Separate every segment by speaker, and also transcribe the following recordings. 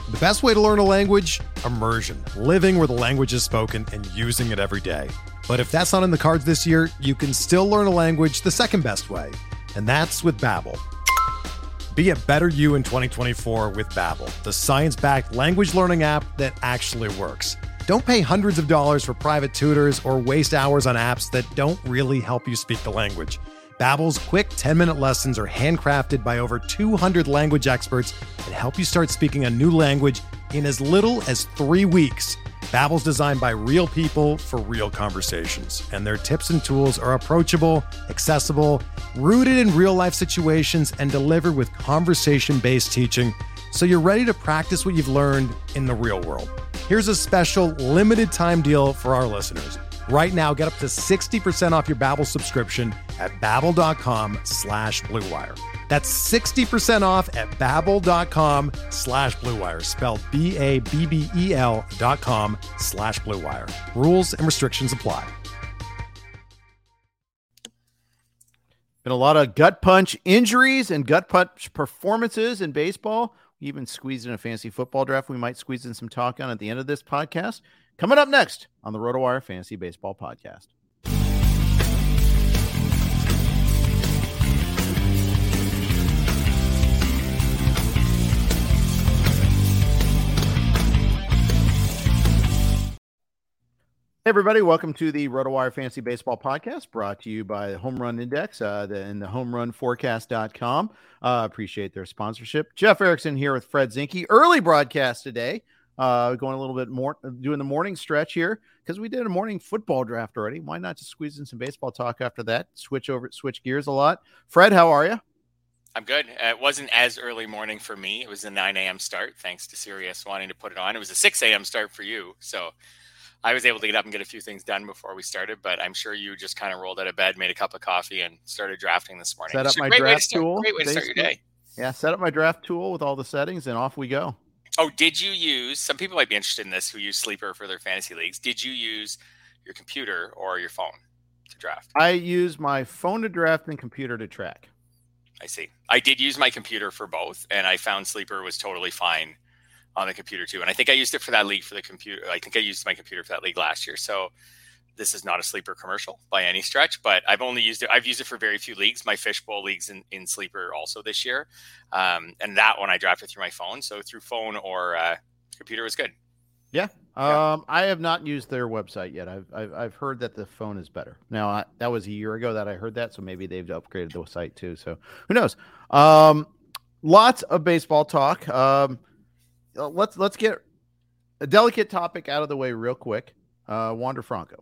Speaker 1: The best way to learn a language? Immersion. Living where the language is spoken and using it every day. But if that's not in the cards this year, you can still learn a language the second best way, and that's with Babbel. Be a better you in 2024 with Babbel, the science-backed language learning app that actually works. Don't pay hundreds of dollars for private tutors or waste hours on apps that don't really help you speak the language. Babbel's quick 10-minute lessons are handcrafted by over 200 language experts and help you start speaking a new language in as little as 3 weeks. Babbel's designed by real people for real conversations, and their tips and tools are approachable, accessible, rooted in real-life situations, and delivered with conversation-based teaching, so you're ready to practice what you've learned in the real world. Here's a special limited-time deal for our listeners. Right now, get up to 60% off your Babbel subscription at babbel.com/Blue Wire. That's 60% off at babbel.com/Blue Wire, spelled BABBEL.com/Blue Wire. Rules and restrictions apply.
Speaker 2: Been a lot of gut punch injuries and gut punch performances in baseball. We even squeezed in a fantasy football draft. We might squeeze in some talk on at the end of this podcast. Coming up next on the RotoWire Fantasy Baseball Podcast. Hey everybody, welcome to the RotoWire Fantasy Baseball Podcast, brought to you by the Home Run Index and the HomeRunForecast.com. Appreciate their sponsorship. Jeff Erickson here with Fred Zinke. Early broadcast today. Going a little bit more, doing the morning stretch here because we did a morning football draft already. Why not just squeeze in some baseball talk after that? Switch gears a lot. Fred, how are you?
Speaker 3: I'm good. It wasn't as early morning for me. It was a 9 a.m. start, thanks to Sirius wanting to put it on. It was a 6 a.m. start for you. So I was able to get up and get a few things done before we started, but I'm sure you just kind of rolled out of bed, made a cup of coffee, and started drafting this morning.
Speaker 2: Set up my draft tool.
Speaker 3: Great way to start your day.
Speaker 2: Yeah, set up my draft tool with all the settings, and off we go.
Speaker 3: Oh, did you use, some people might be interested in this who use Sleeper for their fantasy leagues. Did you use your computer or your phone to draft?
Speaker 2: I use my phone to draft and computer to track.
Speaker 3: I see. I did use my computer for both, and I found Sleeper was totally fine on the computer too. And I think I used it for that league for the computer. I think I used my computer for that league last year. So this is not a Sleeper commercial by any stretch, but I've only used it. I've used it for very few leagues. My fishbowl leagues in Sleeper also this year. And that one I drafted through my phone. So through phone or computer was good.
Speaker 2: Yeah. I have not used their website yet. I've heard that the phone is better. Now that was a year ago that I heard that. So maybe they've upgraded the site too. So who knows? Lots of baseball talk. Let's get a delicate topic out of the way real quick. Wander Franco.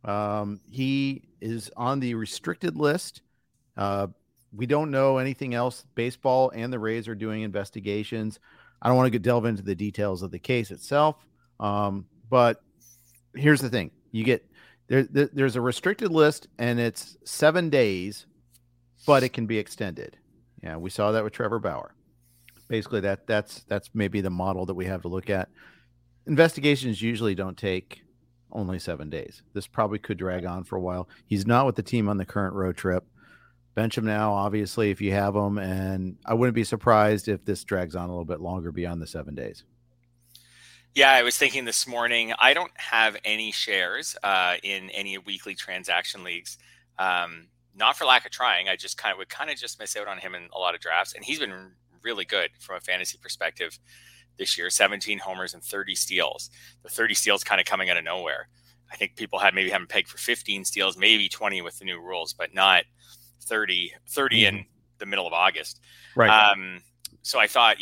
Speaker 2: He is on the restricted list. We don't know anything else. Baseball and the Rays are doing investigations. I don't want to delve into the details of the case itself. But here's the thing. You get there's a restricted list and it's 7 days, but it can be extended. Yeah. We saw that with Trevor Bauer. Basically that's maybe the model that we have to look at. Investigations usually don't take only 7 days. This probably could drag on for a while. He's not with the team on the current road trip. Bench him now, obviously, if you have him. And I wouldn't be surprised if this drags on a little bit longer beyond the 7 days.
Speaker 3: Yeah, I was thinking this morning, I don't have any shares in any weekly transaction leagues. Not for lack of trying. I just would just miss out on him in a lot of drafts. And he's been really good from a fantasy perspective this year. 17 homers and 30 steals. The 30 steals kind of coming out of nowhere. I think people maybe haven't pegged for 15 steals, maybe 20 with the new rules, but not 30 in the middle of August.
Speaker 2: Right.
Speaker 3: So I thought,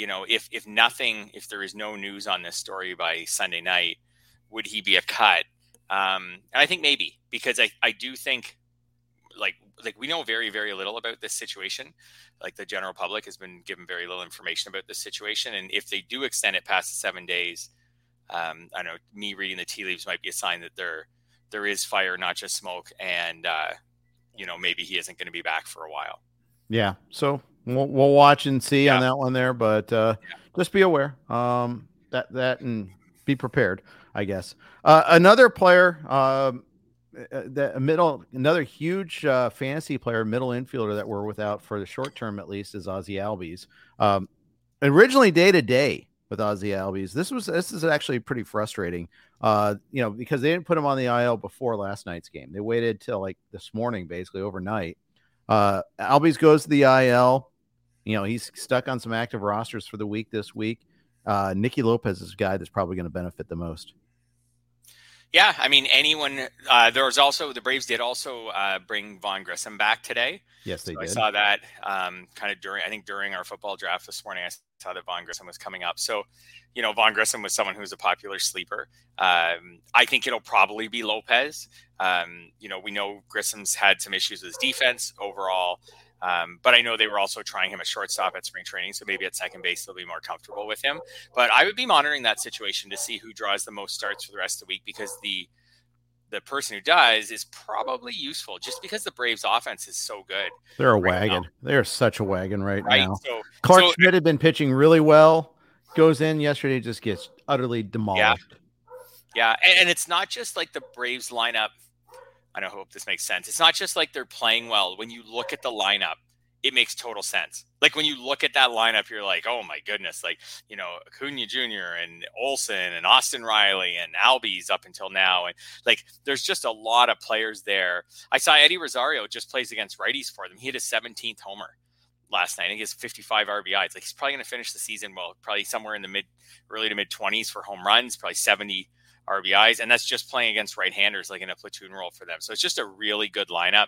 Speaker 3: if there is no news on this story by Sunday night, would he be a cut? And I think maybe, because I do think like we know very, very little about this situation. Like the general public has been given very little information about this situation. And if they do extend it past the 7 days, I know me reading the tea leaves might be a sign that there is fire, not just smoke. And, maybe he isn't going to be back for a while.
Speaker 2: Yeah. So we'll watch and see on that one there, but just be aware that and be prepared, I guess. Another player, another huge fantasy player, middle infielder that we're without for the short term at least, is Ozzie Albies. Originally day to day with Ozzy Albies. This is actually pretty frustrating. Because they didn't put him on the IL before last night's game. They waited till like this morning, basically overnight. Albies goes to the IL. He's stuck on some active rosters for the week this week. Nicky Lopez is a guy that's probably going to benefit the most.
Speaker 3: Yeah, I mean, anyone. There was also the Braves did also bring Vaughn Grissom back today.
Speaker 2: Yes, they did.
Speaker 3: I saw that kind of during our football draft this morning. I saw that Vaughn Grissom was coming up. So, Vaughn Grissom was someone who's a popular sleeper. I think it'll probably be Lopez. We know Grissom's had some issues with his defense overall. But I know they were also trying him at shortstop at spring training, so maybe at second base they'll be more comfortable with him. But I would be monitoring that situation to see who draws the most starts for the rest of the week, because the person who does is probably useful just because the Braves offense is so good.
Speaker 2: They're a wagon. They're such a wagon right now.
Speaker 3: So,
Speaker 2: Clark Schmidt had been pitching really well. Goes in yesterday, just gets utterly demolished.
Speaker 3: Yeah. And it's not just like the Braves lineup. I hope this makes sense. It's not just like they're playing well. When you look at the lineup, it makes total sense. Like when you look at that lineup, you're like, oh my goodness, like, Acuna Jr. and Olson and Austin Riley and Albies up until now. And like, there's just a lot of players there. I saw Eddie Rosario just plays against righties for them. He had his 17th homer last night. I think he has 55 RBIs. Like he's probably going to finish the season well, probably somewhere in the early to mid 20s for home runs, probably 70 RBIs, and that's just playing against right-handers, like in a platoon role for them. So it's just a really good lineup.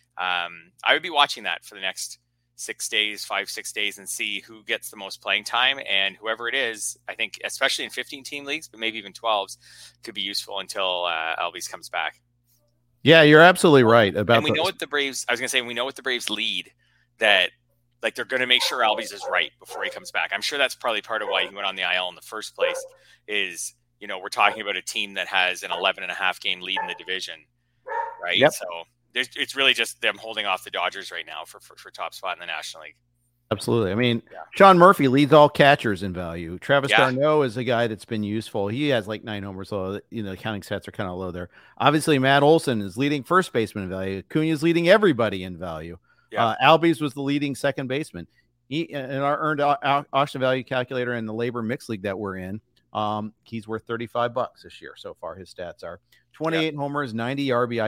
Speaker 3: I would be watching that for the next 6 days, 5-6 days, and see who gets the most playing time. And whoever it is, I think, especially in 15-team leagues, but maybe even 12s, could be useful until Albies comes back.
Speaker 2: Yeah, you're absolutely right about.
Speaker 3: And we know what the Braves. I was going to say, we know what the Braves lead, that like they're going to make sure Albies is right before he comes back. I'm sure that's probably part of why he went on the IL in the first place. Is we're talking about a team that has an 11.5 game lead in the division, right?
Speaker 2: Yep.
Speaker 3: So it's really just them holding off the Dodgers right now for top spot in the National League.
Speaker 2: Absolutely. I mean, Sean Murphy leads all catchers in value. Travis d'Arnaud is a guy that's been useful. He has like 9 homers, so the counting stats are kind of low there. Obviously, Matt Olson is leading first baseman in value. Acuna is leading everybody in value. Yeah. Albies was the leading second baseman. He in our earned auction value calculator in the labor mixed league that we're in. He's worth $35 this year so far. His stats are 28 homers, 90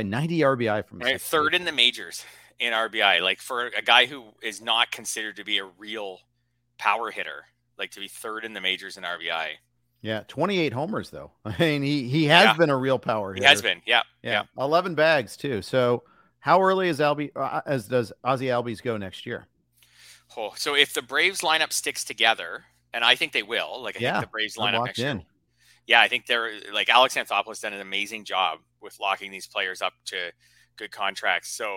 Speaker 2: RBI from
Speaker 3: third in the majors in RBI. Like for a guy who is not considered to be a real power hitter, like to be third in the majors in RBI.
Speaker 2: Yeah, 28 homers though. I mean, he has been a real power hitter.
Speaker 3: He has been, yeah.
Speaker 2: 11 bags too. So how early does Ozzy Albies go next year?
Speaker 3: Oh, so if the Braves lineup sticks together, and I think they will, like I think the Braves lineup next year. Yeah, I think they're like Alex Anthopoulos done an amazing job with locking these players up to good contracts. So,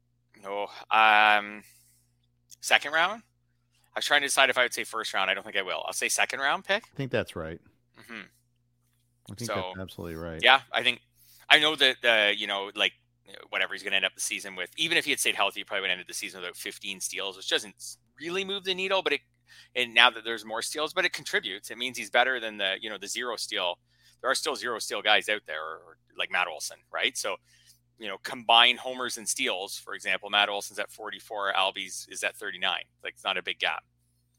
Speaker 3: second round. I was trying to decide if I would say first round. I don't think I will. I'll say second round pick.
Speaker 2: I think that's right.
Speaker 3: Mm-hmm.
Speaker 2: I think that's absolutely right.
Speaker 3: Yeah, I know that whatever he's going to end up the season with, even if he had stayed healthy, he probably would have ended the season with about 15 steals, which doesn't really move the needle, but and now that there's more steals, but it contributes. It means he's better than the zero steal. There are still zero steal guys out there, or like Matt Olson, right? So, combine homers and steals, for example, Matt Olson's at 44, Albies is at 39. Like it's not a big gap.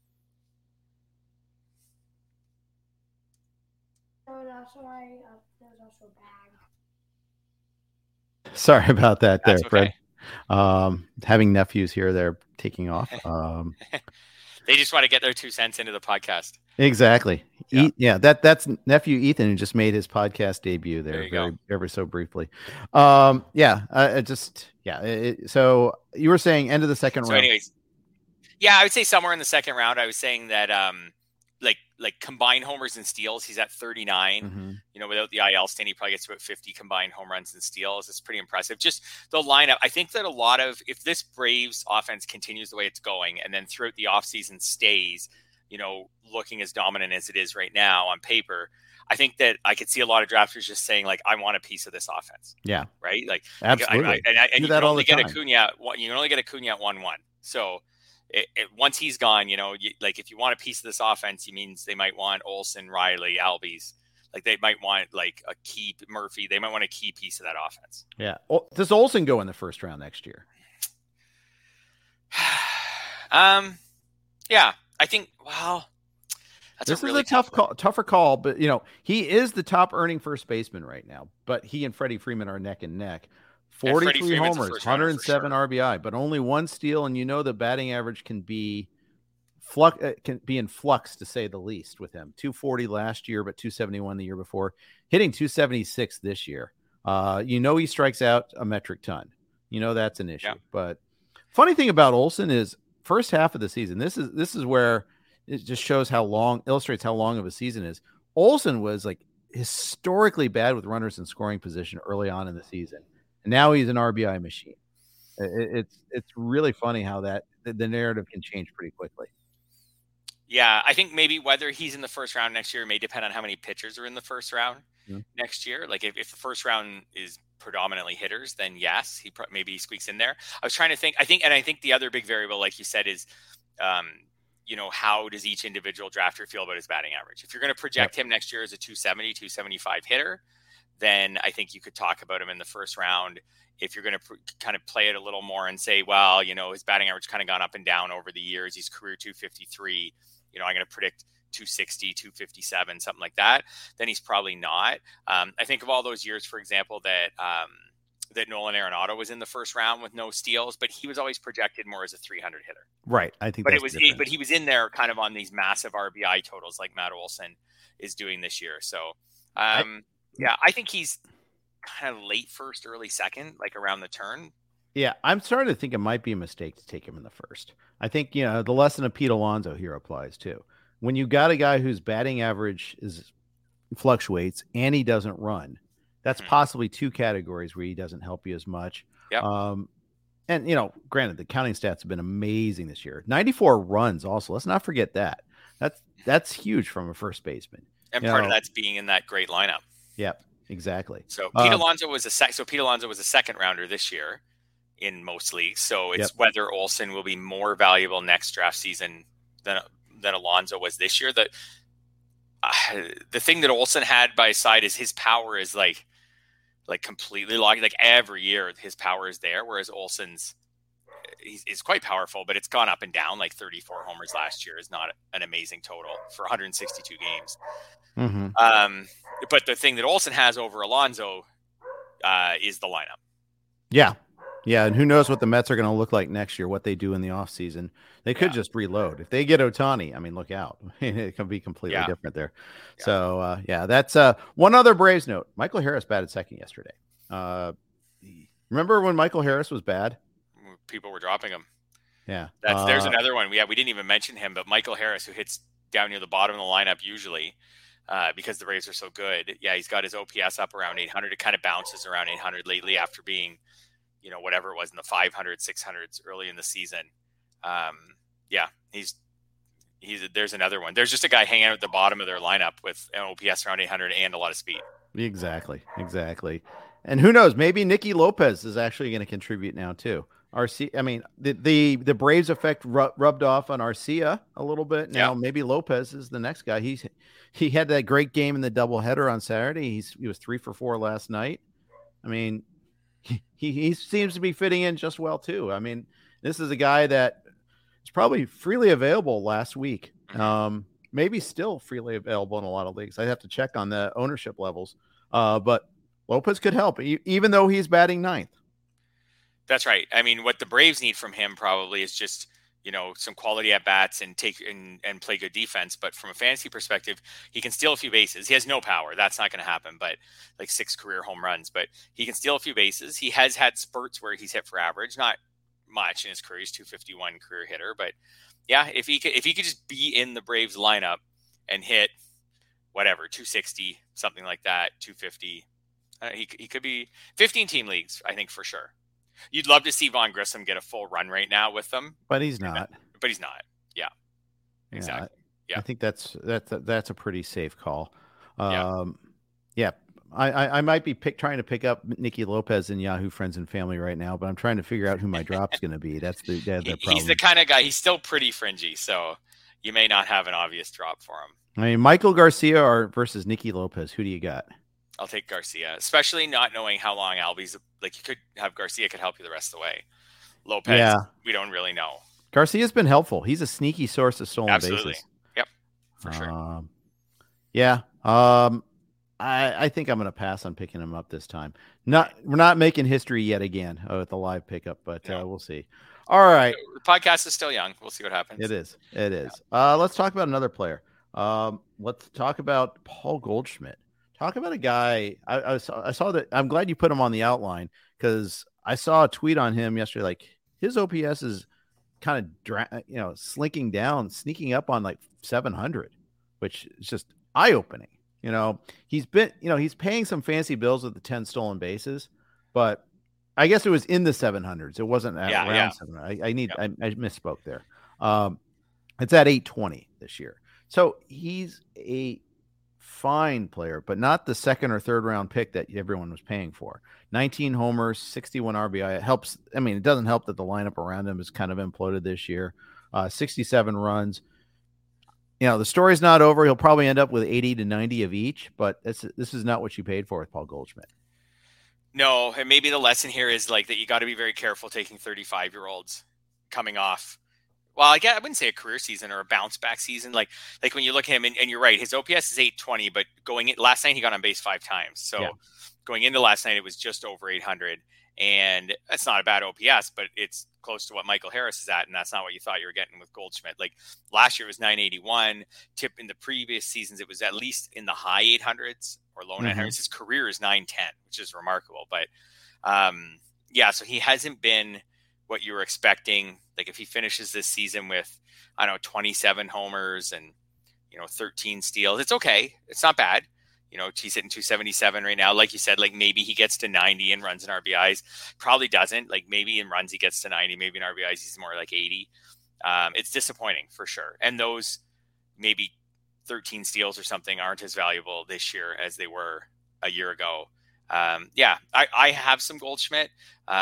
Speaker 2: Sorry about that.
Speaker 3: That's
Speaker 2: there,
Speaker 3: okay.
Speaker 2: Fred. Having nephews here, they're taking off.
Speaker 3: They just want to get their 2 cents into the podcast.
Speaker 2: Exactly. That's nephew Ethan, who just made his podcast debut there ever so briefly. So you were saying end of the second round.
Speaker 3: Anyways, I would say somewhere in the second round. I was saying that like combined homers and steals, he's at 39.
Speaker 2: Mm-hmm.
Speaker 3: Without the IL stint, he probably gets about 50 combined home runs and steals. It's pretty impressive. Just the lineup. I think that if this Braves offense continues the way it's going, and then throughout the offseason stays, looking as dominant as it is right now on paper, I think that I could see a lot of drafters just saying, like, I want a piece of this offense.
Speaker 2: Yeah.
Speaker 3: Right? Like,
Speaker 2: absolutely.
Speaker 3: And you can only get Acuna. You can only get Acuna at 1-1. So once he's gone, if you want a piece of this offense, it means they might want Olson, Riley, Albies. Like they might want like a key Murphy. They might want a key piece of that offense.
Speaker 2: Yeah. Does Olson go in the first round next year?
Speaker 3: Yeah, I think. Well,
Speaker 2: This is a tougher call, but he is the top earning first baseman right now. But he and Freddie Freeman are neck and neck. 43 homers, 107 RBI, but only one steal, and the batting average can be in flux, to say the least, with him. 240 last year, but 271 the year before, hitting 276 this year. He strikes out a metric ton. That's an issue. Yeah. But funny thing about Olson is first half of the season. This is where it just illustrates how long of a season is. Olson was like historically bad with runners in scoring position early on in the season. And now he's an RBI machine. It's really funny how the narrative can change pretty quickly.
Speaker 3: Yeah, I think maybe whether he's in the first round next year may depend on how many pitchers are in the first round next year. Like if the first round is predominantly hitters, then yes, he maybe squeaks in there. I was trying to think. I think the other big variable, like you said, is how does each individual drafter feel about his batting average? If you're going to project him next year as a 270, 275 hitter, then I think you could talk about him in the first round. If you're going to kind of play it a little more and say, well, his batting average kind of gone up and down over the years. He's career 253. I'm going to predict 260, 257, something like that. Then he's probably not. I think of all those years, for example, that Nolan Arenado was in the first round with no steals, but he was always projected more as a 300 hitter.
Speaker 2: Right. I think,
Speaker 3: but he was in there kind of on these massive RBI totals like Matt Olson is doing this year. So, I think he's kind of late first, early second, like around the turn.
Speaker 2: Yeah, I'm starting to think it might be a mistake to take him in the first. I think, the lesson of Pete Alonso here applies too. When you got a guy whose batting average fluctuates and he doesn't run, that's possibly two categories where he doesn't help you as much.
Speaker 3: Yep.
Speaker 2: And, granted, the counting stats have been amazing this year. 94 runs also. Let's not forget that. That's huge from a first baseman.
Speaker 3: And part of that's being in that great lineup.
Speaker 2: Yep, exactly.
Speaker 3: So Pete Alonso was a second rounder this year in most leagues. So it's whether Olson will be more valuable next draft season than Alonso was this year. The thing that Olson had by his side is his power is like completely locked. Like every year his power is there, whereas Olson's is quite powerful, but it's gone up and down. Like 34 homers last year is not an amazing total for 162 games.
Speaker 2: Mm-hmm.
Speaker 3: But the thing that Olson has over Alonso is the lineup.
Speaker 2: Yeah. Yeah, and who knows what the Mets are going to look like next year, what they do in the offseason. They could just reload. If they get Ohtani, look out. It can be completely different there. Yeah. So, that's one other Braves note. Michael Harris batted second yesterday. Remember when Michael Harris was bad?
Speaker 3: People were dropping him.
Speaker 2: Yeah.
Speaker 3: There's another one. We didn't even mention him, but Michael Harris, who hits down near the bottom of the lineup usually because the Braves are so good. Yeah, he's got his OPS up around 800. It kind of bounces around 800 lately after being – whatever it was in the 500s, 600s early in the season. There's another one. There's just a guy hanging out at the bottom of their lineup with an OPS around 800 and a lot of speed.
Speaker 2: Exactly. And who knows, maybe Nicky Lopez is actually going to contribute now too. The Braves effect rubbed off on Arcia a little bit. Now maybe Lopez is the next guy. He had that great game in the doubleheader on Saturday. He was 3 for 4 last night. He seems to be fitting in just well too. This is a guy that is probably freely available last week. Maybe still freely available in a lot of leagues. I'd have to check on the ownership levels. But Lopez could help, even though he's batting ninth.
Speaker 3: That's right. What the Braves need from him probably is just, some quality at bats and play good defense. But from a fantasy perspective, he can steal a few bases. He has no power. That's not going to happen, but like 6 career home runs, but he can steal a few bases. He has had spurts where he's hit for average, not much in his career. He's 251 career hitter, but yeah, if he could just be in the Braves lineup and hit whatever, 260, something like that, 250, he could be 15 team leagues, I think for sure. You'd love to see Vaughn Grissom get a full run right now with them,
Speaker 2: but he's not.
Speaker 3: Yeah, exactly.
Speaker 2: I think that's a pretty safe call. I might be trying to pick up Nicky Lopez in Yahoo Friends and Family right now, but I'm trying to figure out who my drop's going to be. That's the problem.
Speaker 3: He's the kind of guy. He's still pretty fringy, so you may not have an obvious drop for him.
Speaker 2: Michael Garcia versus Nicky Lopez. Who do you got?
Speaker 3: I'll take Garcia, especially not knowing how long Albies. Like you could have Garcia could help you the rest of the way. Lopez, we don't really know.
Speaker 2: Garcia's been helpful. He's a sneaky source of stolen
Speaker 3: Absolutely.
Speaker 2: bases.
Speaker 3: Yep. for sure.
Speaker 2: Yeah. I think I'm going to pass on picking him up this time. We're not making history yet again with the live pickup, but we'll see. All right.
Speaker 3: The podcast is still young. We'll see what happens.
Speaker 2: It is. Let's talk about another player. Let's talk about Paul Goldschmidt. Talk about a guy. I saw that. I'm glad you put him on the outline because I saw a tweet on him yesterday. Like his OPS is kind of slinking down, sneaking up on like 700, which is just eye-opening. He's paying some fancy bills with the 10 stolen bases, but I guess it was in the 700s. It wasn't around 700. I misspoke there. It's at 820 this year. So he's a fine player, but not the second or third round pick that everyone was paying for. 19 homers, 61 RBI. It helps. I mean, it doesn't help that the lineup around him is kind of imploded this year. 67 runs. The story's not over. He'll probably end up with 80 to 90 of each, but this is not what you paid for with Paul Goldschmidt.
Speaker 3: No, and maybe the lesson here is like that you got to be very careful taking 35-year-olds coming off. Well, I wouldn't say a career season or a bounce back season. Like when you look at him, and you're right, his OPS is 820, but last night he got on base 5 times. So going into last night, it was just over 800. And that's not a bad OPS, but it's close to what Michael Harris is at. And that's not what you thought you were getting with Goldschmidt. Like last year it was 981. In the previous seasons, it was at least in the high 800s or low 900s. His career is 910, which is remarkable. But so he hasn't been what you were expecting. Like if he finishes this season with, 27 homers and, 13 steals, it's okay. It's not bad. He's hitting 277 right now. Like you said, like maybe he gets to 90 in runs and RBIs. Probably doesn't. Like maybe in runs he gets to 90. Maybe in RBIs he's more like 80. It's disappointing for sure. And those maybe 13 steals or something aren't as valuable this year as they were a year ago. I have some Goldschmidt.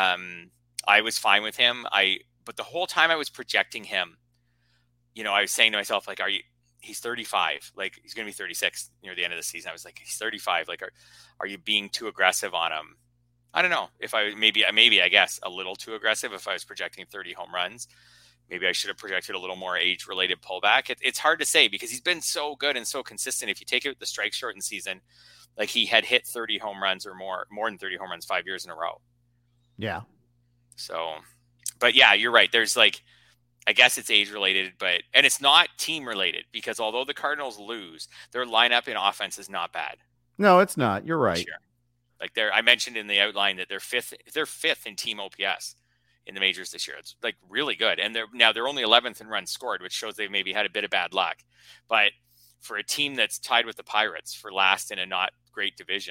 Speaker 3: I was fine with him. But the whole time I was projecting him, I was saying to myself, like, he's 35, like he's going to be 36 near the end of the season. I was like, he's 35. Like, are you being too aggressive on him? I don't know if I guess a little too aggressive. If I was projecting 30 home runs, maybe I should have projected a little more age related pullback. It's hard to say because he's been so good and so consistent. If you take it the strike shortened season, like he had hit 30 home runs or more than 30 home runs 5 years in a row.
Speaker 2: Yeah.
Speaker 3: So, but yeah, you're right. There's like, I guess it's age related, and it's not team related because although the Cardinals lose, their lineup in offense is not bad.
Speaker 2: No, it's not. You're right.
Speaker 3: Like I mentioned in the outline that they're fifth in team OPS in the majors this year. It's like really good. And they're only 11th in runs scored, which shows they've maybe had a bit of bad luck. But for a team that's tied with the Pirates for last in a not great division,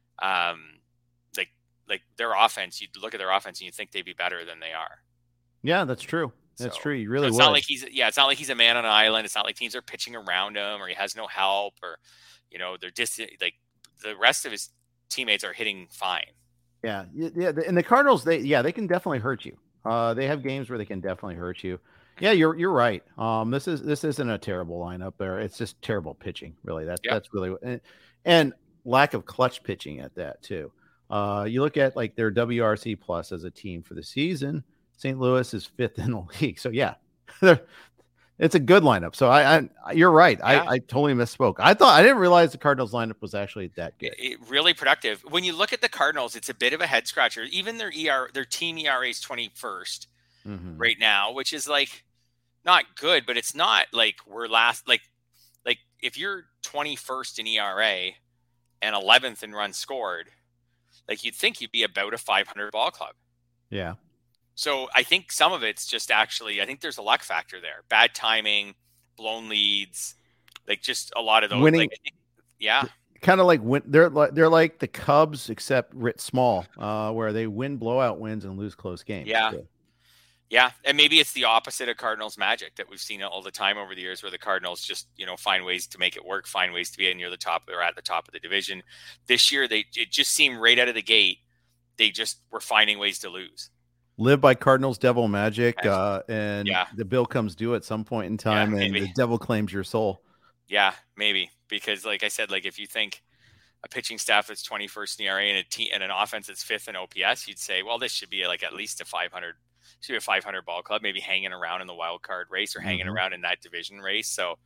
Speaker 3: like their offense, you look at their offense and you think they'd be better than they are.
Speaker 2: Yeah, that's true. That's true. You really
Speaker 3: it's
Speaker 2: would.
Speaker 3: Not like it's not like he's a man on an island. It's not like teams are pitching around him or he has no help or, they're distant. Like the rest of his teammates are hitting fine.
Speaker 2: Yeah. And the Cardinals, they can definitely hurt you. They have games where they can definitely hurt you. Yeah, you're right. This isn't a terrible lineup there. It's just terrible pitching, really. That's really and lack of clutch pitching at that too. You look at like their WRC plus as a team for the season. St. Louis is 5th in the league. So yeah, it's a good lineup. So you're right. Yeah. I totally misspoke. I didn't realize the Cardinals lineup was actually that good.
Speaker 3: Really productive. When you look at the Cardinals, it's a bit of a head scratcher. Even their team ERA is 21st right now, which is like not good, but it's not like we're last. Like if you're 21st in ERA and 11th in runs scored, like you'd think you'd be about a 500 ball club.
Speaker 2: Yeah.
Speaker 3: So I think some of it's just I think there's a luck factor there. Bad timing, blown leads, like just a lot of those.
Speaker 2: Winning, kind of like they're like the Cubs except writ small, where they win blowout wins and lose close games.
Speaker 3: Yeah, yeah, and maybe it's the opposite of Cardinals magic that we've seen all the time over the years, where the Cardinals just find ways to make it work, find ways to be near the top or at the top of the division. This year, it just seemed right out of the gate they just were finding ways to lose.
Speaker 2: Live by Cardinals devil magic, and the bill comes due at some point in time, and the devil claims your soul.
Speaker 3: Yeah, maybe, because like I said, like if you think a pitching staff that's 21st in ERA and an offense that's 5th in OPS, you'd say, well, this should be like at least a 500 ball club, maybe hanging around in the wild card race or hanging around in that division race. So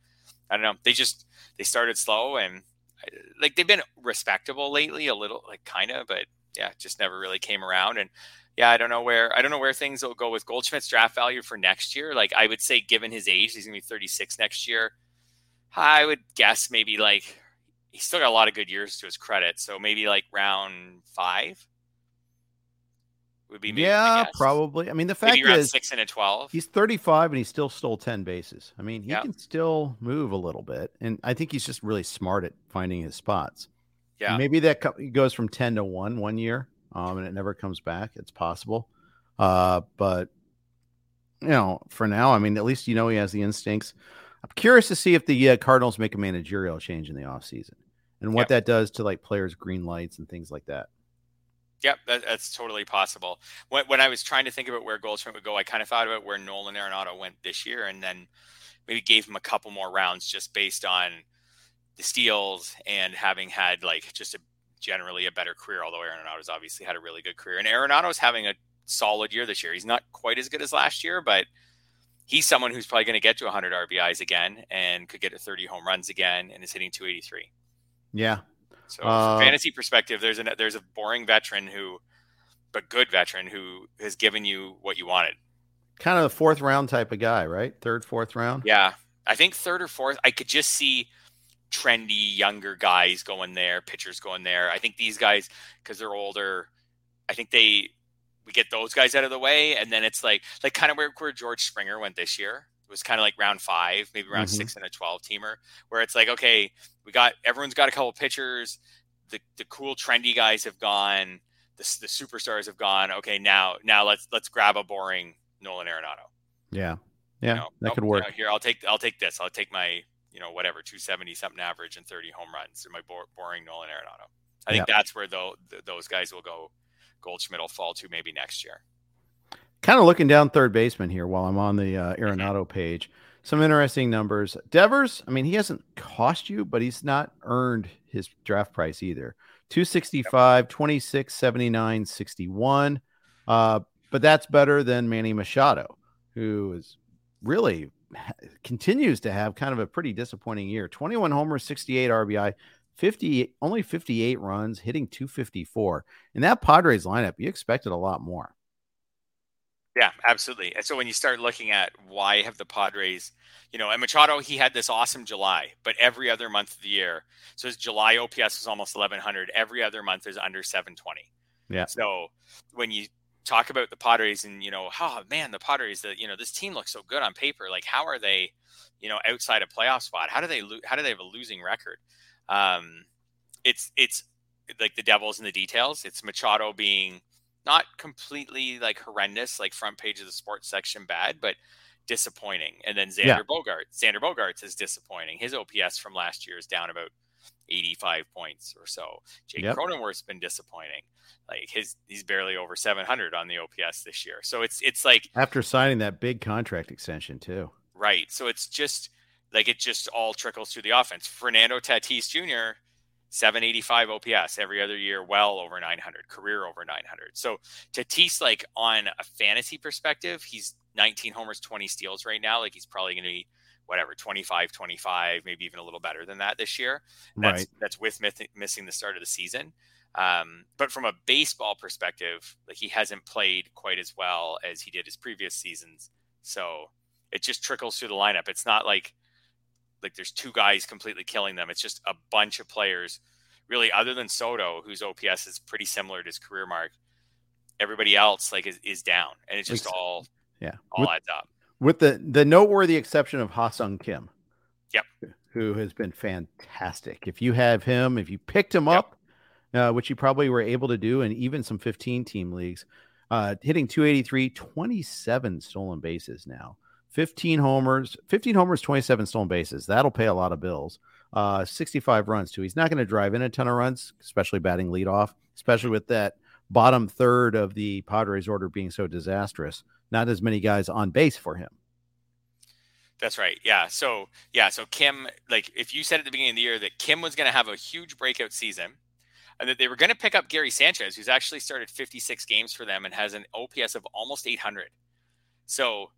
Speaker 3: I don't know. They started slow, and like they've been respectable lately, a little, like kind of, but yeah, just never really came around. And yeah, I don't know where things will go with Goldschmidt's draft value for next year. Like I would say, given his age, he's gonna be 36 next year. I would guess maybe like he's still got a lot of good years to his credit, so maybe like round 5 would be maybe.
Speaker 2: Yeah, probably. I mean, the fact
Speaker 3: maybe round
Speaker 2: is
Speaker 3: 6 and a 12.
Speaker 2: he's 35 and he still stole 10 bases. I mean, he
Speaker 3: Yep.
Speaker 2: can still move a little bit, and I think he's just really smart at finding his spots.
Speaker 3: Yeah,
Speaker 2: Maybe that goes from 10 to 1 year, and it never comes back. It's possible. But for now, I mean, at least he has the instincts. I'm curious to see if the Cardinals make a managerial change in the offseason and what that does to like players' green lights and things like that.
Speaker 3: Yep, that's totally possible. When I was trying to think about where Goldschmidt would go, I kind of thought about where Nolan Arenado went this year, and then maybe gave him a couple more rounds just based on the steals and having had like just generally a better career. Although Arenado's obviously had a really good career, and Arenado's having a solid year this year. He's not quite as good as last year, but he's someone who's probably going to get to 100 RBIs again and could get to 30 home runs again, and is hitting 283.
Speaker 2: Yeah.
Speaker 3: So from fantasy perspective, there's a boring veteran but good veteran who has given you what you wanted.
Speaker 2: Kind of the 4th round type of guy, right? 3rd, 4th round.
Speaker 3: Yeah. I think 3rd or 4th, I could just see trendy younger guys going there, pitchers going there. I think these guys, cause they're older, I think we get those guys out of the way. And then it's like kind of where George Springer went this year. It was kind of like round 5, maybe round 6 and a 12 teamer, where it's like, okay, everyone's got a couple pitchers. The cool trendy guys have gone. The superstars have gone. Okay, now let's grab a boring Nolan Arenado.
Speaker 2: Yeah, that could work.
Speaker 3: Here, I'll take this. I'll take my 270 something average and 30 home runs. My boring Nolan Arenado. I think that's where those guys will go. Goldschmidt will fall to maybe next year.
Speaker 2: Kind of looking down third baseman here while I'm on the Arenado page. Some interesting numbers. Devers, I mean, he hasn't cost you, but he's not earned his draft price either. 265, 26, 79, 61. But that's better than Manny Machado, who is really continues to have kind of a pretty disappointing year. 21 homers, 68 RBI, only 58 runs, hitting 254. In that Padres lineup, you expected a lot more.
Speaker 3: Yeah, absolutely. And so when you start looking at why have the Padres, and Machado, he had this awesome July, but every other month of the year, so his July OPS was almost 1100. Every other month is under 720.
Speaker 2: Yeah.
Speaker 3: So when you talk about the Padres and, oh man, the Padres, this team looks so good on paper. Like, how are they, outside a playoff spot? How do they have a losing record? It's like the devil's in the details. It's Machado being not completely like horrendous, like front page of the sports section bad, but disappointing. And then Xander Bogaerts is disappointing. His OPS from last year is down about 85 points or so. Jake Cronenworth's been disappointing. Like he's barely over 700 on the OPS this year. So it's like
Speaker 2: after signing that big contract extension too.
Speaker 3: Right. So it's just like, it just all trickles through the offense. Fernando Tatis Jr., 785 OPS every other year, well over 900, career over 900. So Tatis, like on a fantasy perspective, he's 19 homers, 20 steals right now. Like he's probably going to be 25, maybe even a little better than that this year. That's with missing the start of the season. But from a baseball perspective, like he hasn't played quite as well as he did his previous seasons. So it just trickles through the lineup. It's not like there's two guys completely killing them. It's just a bunch of players, really, other than Soto, whose OPS is pretty similar to his career mark. Everybody else is down, and it's just all adds up.
Speaker 2: With the noteworthy exception of Ha-Seong Kim, who has been fantastic. If you have him, if you picked him up, which you probably were able to do, and even some 15-team leagues, hitting 283, 27 stolen bases now. 15 homers, 27 stolen bases. That'll pay a lot of bills. 65 runs too. He's not going to drive in a ton of runs, especially batting leadoff, especially with that bottom third of the Padres order being so disastrous. Not as many guys on base for him.
Speaker 3: That's right. Yeah. So Kim, like if you said at the beginning of the year that Kim was going to have a huge breakout season and that they were going to pick up Gary Sanchez, who's actually started 56 games for them and has an OPS of almost 800. So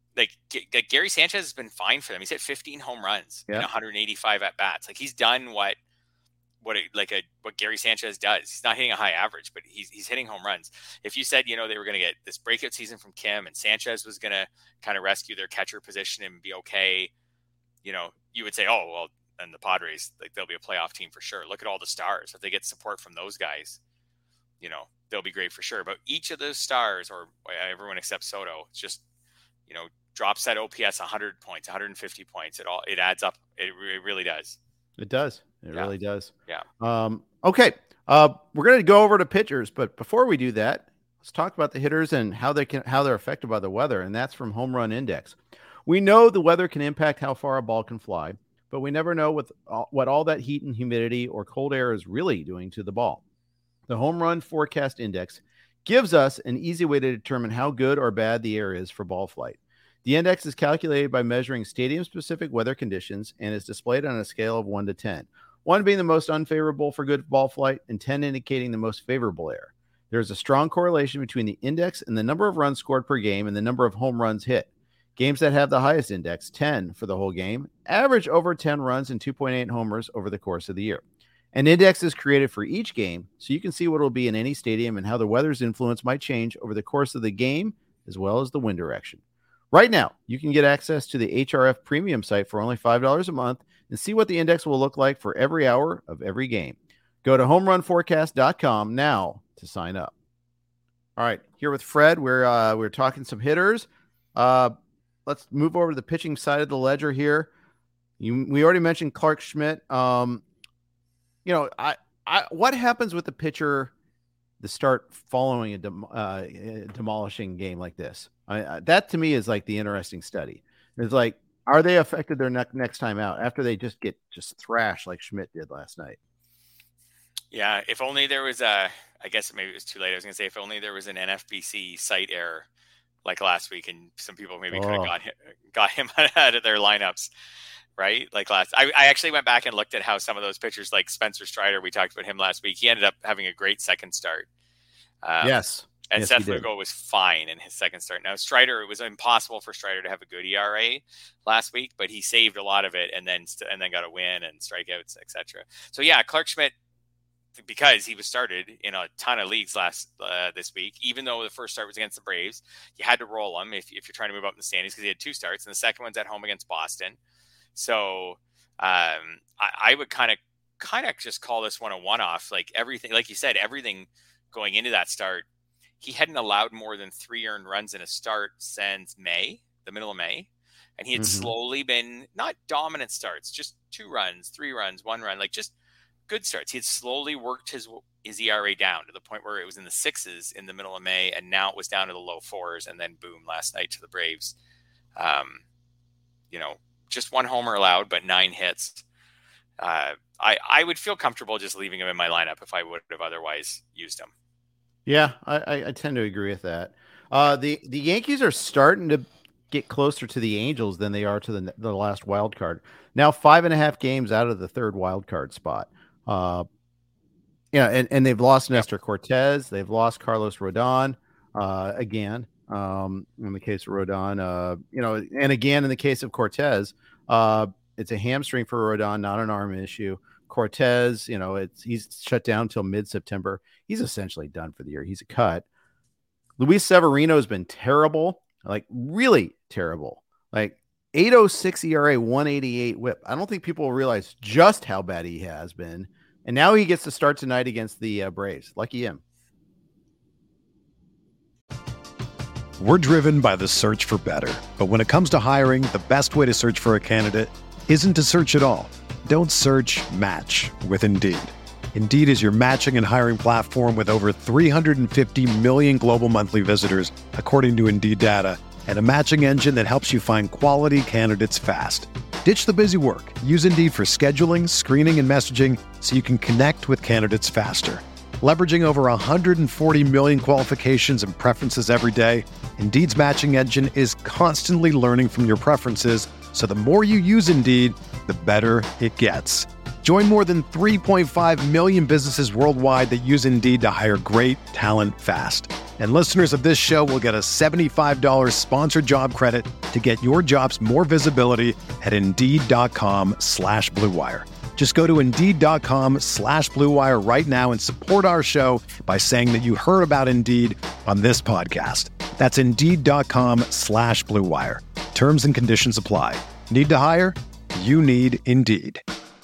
Speaker 3: like Gary Sanchez has been fine for them. He's hit 15 home runs in 185 at bats. Like he's done what Gary Sanchez does. He's not hitting a high average, but he's hitting home runs. If you said, they were going to get this breakout season from Kim and Sanchez was going to kind of rescue their catcher position and be okay, you would say, oh, well, then the Padres, like they'll be a playoff team for sure. Look at all the stars. If they get support from those guys, they'll be great for sure. But each of those stars, or everyone except Soto, it's just, drops that OPS 100 points, 150 points. It adds up. It really does.
Speaker 2: It does. It really does.
Speaker 3: Yeah.
Speaker 2: Okay. We're going to go over to pitchers, but before we do that, let's talk about the hitters and how they're affected by the weather. And that's from Home Run Index. We know the weather can impact how far a ball can fly, but we never know what all that heat and humidity or cold air is really doing to the ball. The Home Run Forecast Index gives us an easy way to determine how good or bad the air is for ball flight. The index is calculated by measuring stadium-specific weather conditions and is displayed on a scale of 1 to 10, 1 being the most unfavorable for good ball flight and 10 indicating the most favorable air. There is a strong correlation between the index and the number of runs scored per game and the number of home runs hit. Games that have the highest index, 10 for the whole game, average over 10 runs and 2.8 homers over the course of the year. An index is created for each game so you can see what it will be in any stadium and how the weather's influence might change over the course of the game as well as the wind direction. Right now, you can get access to the HRF Premium site for only $5 a month and see what the index will look like for every hour of every game. Go to homerunforecast.com now to sign up. All right, here with Fred, we're talking some hitters. Let's move over to the pitching side of the ledger here. We already mentioned Clarke Schmidt. What happens with the pitcher the start following a demolishing game like this? That to me is like the interesting study. It's like, are they affected their next time out after they just get thrashed like Schmidt did last night?
Speaker 3: Yeah, if only there was I guess maybe it was too late. I was going to say, if only there was an NFBC site error like last week, and some people maybe could have got him out of their lineups, right? Like I actually went back and looked at how some of those pitchers, like Spencer Strider, we talked about him last week. He ended up having a great second start.
Speaker 2: Yes.
Speaker 3: And
Speaker 2: yes,
Speaker 3: Seth Lugo was fine in his second start. Now, Strider, it was impossible for Strider to have a good ERA last week, but he saved a lot of it and then got a win and strikeouts, etc. So, yeah, Clarke Schmidt, because he was started in a ton of leagues this week, even though the first start was against the Braves, you had to roll him if you're trying to move up in the standings because he had 2 starts, and the second one's at home against Boston. So I would kind of just call this one a one-off. Like everything, like you said, everything going into that start, he hadn't allowed more than 3 earned runs in a start since the middle of May. And he had slowly been not dominant starts, just 2 runs, 3 runs, 1 run, like just good starts. He had slowly worked his ERA down to the point where it was in the 6s in the middle of May, and now it was down to the low 4s, and then boom, last night to the Braves. Just 1 homer allowed, but 9 hits. I would feel comfortable just leaving him in my lineup if I would have otherwise used him.
Speaker 2: Yeah, I tend to agree with that. The Yankees are starting to get closer to the Angels than they are to the last wild card. Now 5.5 games out of the 3rd wild card spot. And they've lost Nestor Cortez. They've lost Carlos Rodon again. In the case of Rodon, and again in the case of Cortez, it's a hamstring for Rodon, not an arm issue. Cortez, he's shut down until mid-September. He's essentially done for the year. He's a cut. Luis Severino has been terrible, like really terrible. Like 8.06 ERA, 188 WHIP. I don't think people realize just how bad he has been. And now he gets to start tonight against the Braves. Lucky him.
Speaker 1: We're driven by the search for better. But when it comes to hiring, the best way to search for a candidate isn't to search at all. Don't search, match with Indeed. Indeed is your matching and hiring platform with over 350 million global monthly visitors, according to Indeed data, and a matching engine that helps you find quality candidates fast. Ditch the busy work. Use Indeed for scheduling, screening, and messaging so you can connect with candidates faster. Leveraging over 140 million qualifications and preferences every day, Indeed's matching engine is constantly learning from your preferences, so the more you use Indeed, the better it gets. Join more than 3.5 million businesses worldwide that use Indeed to hire great talent fast. And listeners of this show will get a $75 sponsored job credit to get your jobs more visibility at Indeed.com/Blue Wire. Just go to Indeed.com/Blue Wire right now and support our show by saying that you heard about Indeed on this podcast. That's Indeed.com/Blue Wire. Terms and conditions apply. Need to hire? You need Indeed.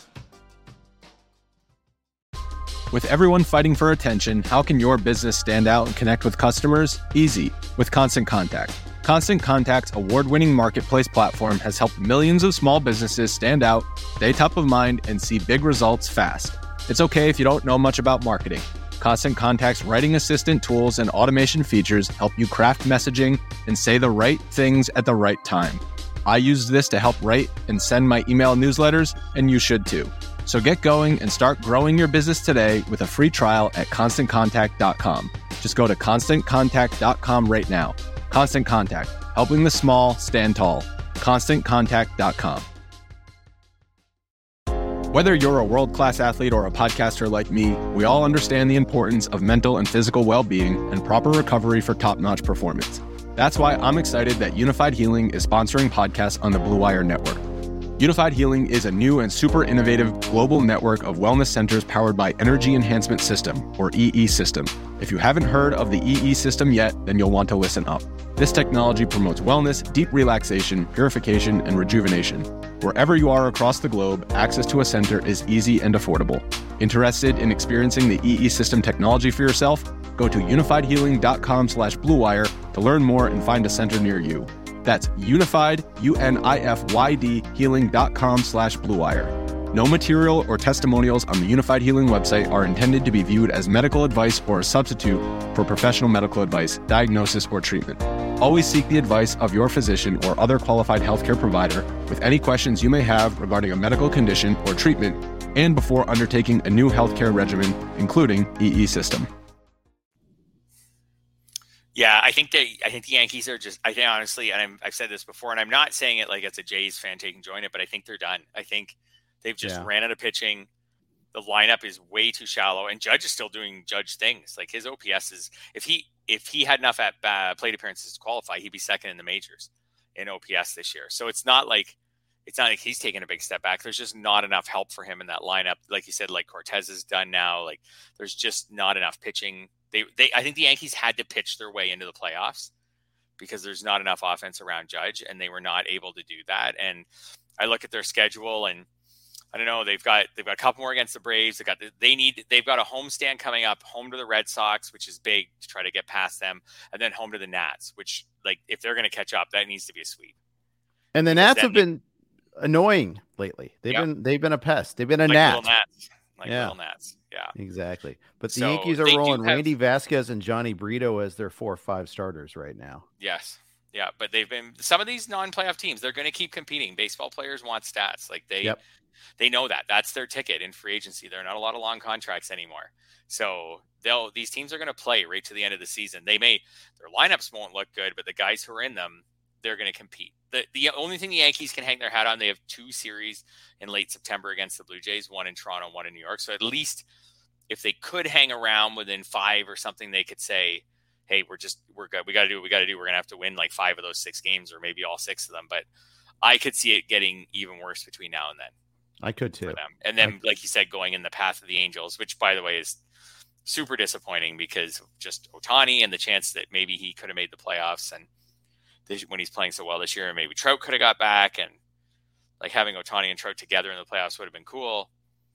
Speaker 4: With everyone fighting for attention, how can your business stand out and connect with customers? Easy, with Constant Contact. Constant Contact's award-winning marketplace platform has helped millions of small businesses stand out, stay top of mind, and see big results fast. It's okay if you don't know much about marketing. Constant Contact's writing assistant tools and automation features help you craft messaging and say the right things at the right time. I use this to help write and send my email newsletters, and you should too. So get going and start growing your business today with a free trial at ConstantContact.com. Just go to ConstantContact.com right now. Constant Contact, helping the small stand tall. ConstantContact.com. Whether you're a world-class athlete or a podcaster like me, we all understand the importance of mental and physical well-being and proper recovery for top-notch performance. That's why I'm excited that Unified Healing is sponsoring podcasts on the Blue Wire Network. Unified Healing is a new and super innovative global network of wellness centers powered by Energy Enhancement System, or EE System. If you haven't heard of the EE System yet, then you'll want to listen up. This technology promotes wellness, deep relaxation, purification, and rejuvenation. Wherever you are across the globe, access to a center is easy and affordable. Interested in experiencing the EE System technology for yourself? Go to unifiedhealing.com/Blue Wire to learn more and find a center near you. That's unified, UNIFYD, healing.com/Blue Wire. No material or testimonials on the Unified Healing website are intended to be viewed as medical advice or a substitute for professional medical advice, diagnosis, or treatment. Always seek the advice of your physician or other qualified healthcare provider with any questions you may have regarding a medical condition or treatment and before undertaking a new healthcare regimen, including EE System.
Speaker 3: Yeah, I think the Yankees are just, I think honestly, and I've said this before, and I'm not saying it like it's a Jays fan taking joy in it, but I think they're done. I think they've just ran out of pitching. The lineup is way too shallow, and Judge is still doing Judge things. Like his OPS is, if he had enough at plate appearances to qualify, he'd be second in the majors in OPS this year. So it's not like he's taking a big step back. There's just not enough help for him in that lineup. Like you said, like Cortez is done now. Like there's just not enough pitching. I think the Yankees had to pitch their way into the playoffs because there's not enough offense around Judge, and they were not able to do that. And I look at their schedule, and I don't know, they've got a couple more against the Braves. They've got a homestand coming up, home to the Red Sox, which is big to try to get past them, and then home to the Nats, which, like, if they're going to catch up, that needs to be a sweep.
Speaker 2: And the Nats have been annoying lately. They've been a pest. They've been a gnat.
Speaker 3: Little Nats. Yeah,
Speaker 2: exactly. But the Yankees are rolling Randy Vasquez and Johnny Brito as their 4 or 5 starters right now.
Speaker 3: Yes. Yeah. But they've been, some of these non-playoff teams, they're going to keep competing. Baseball players want stats. Like they know that. That's their ticket in free agency. There are not a lot of long contracts anymore. So these teams are going to play right to the end of the season. Their lineups won't look good, but the guys who are in them, they're going to compete. The only thing the Yankees can hang their hat on, they have 2 series in late September against the Blue Jays, 1 in Toronto, 1 in New York. So at least if they could hang around within 5 or something, they could say, hey, we're good. We got to do what we got to do. We're going to have to win like 5 of those 6 games or maybe all 6 of them. But I could see it getting even worse between now and then.
Speaker 2: I could too.
Speaker 3: For them. And then, like you said, going in the path of the Angels, which, by the way, is super disappointing because of just Ohtani and the chance that maybe he could have made the playoffs. And when he's playing so well this year, and maybe Trout could have got back, and like having Ohtani and Trout together in the playoffs would have been cool.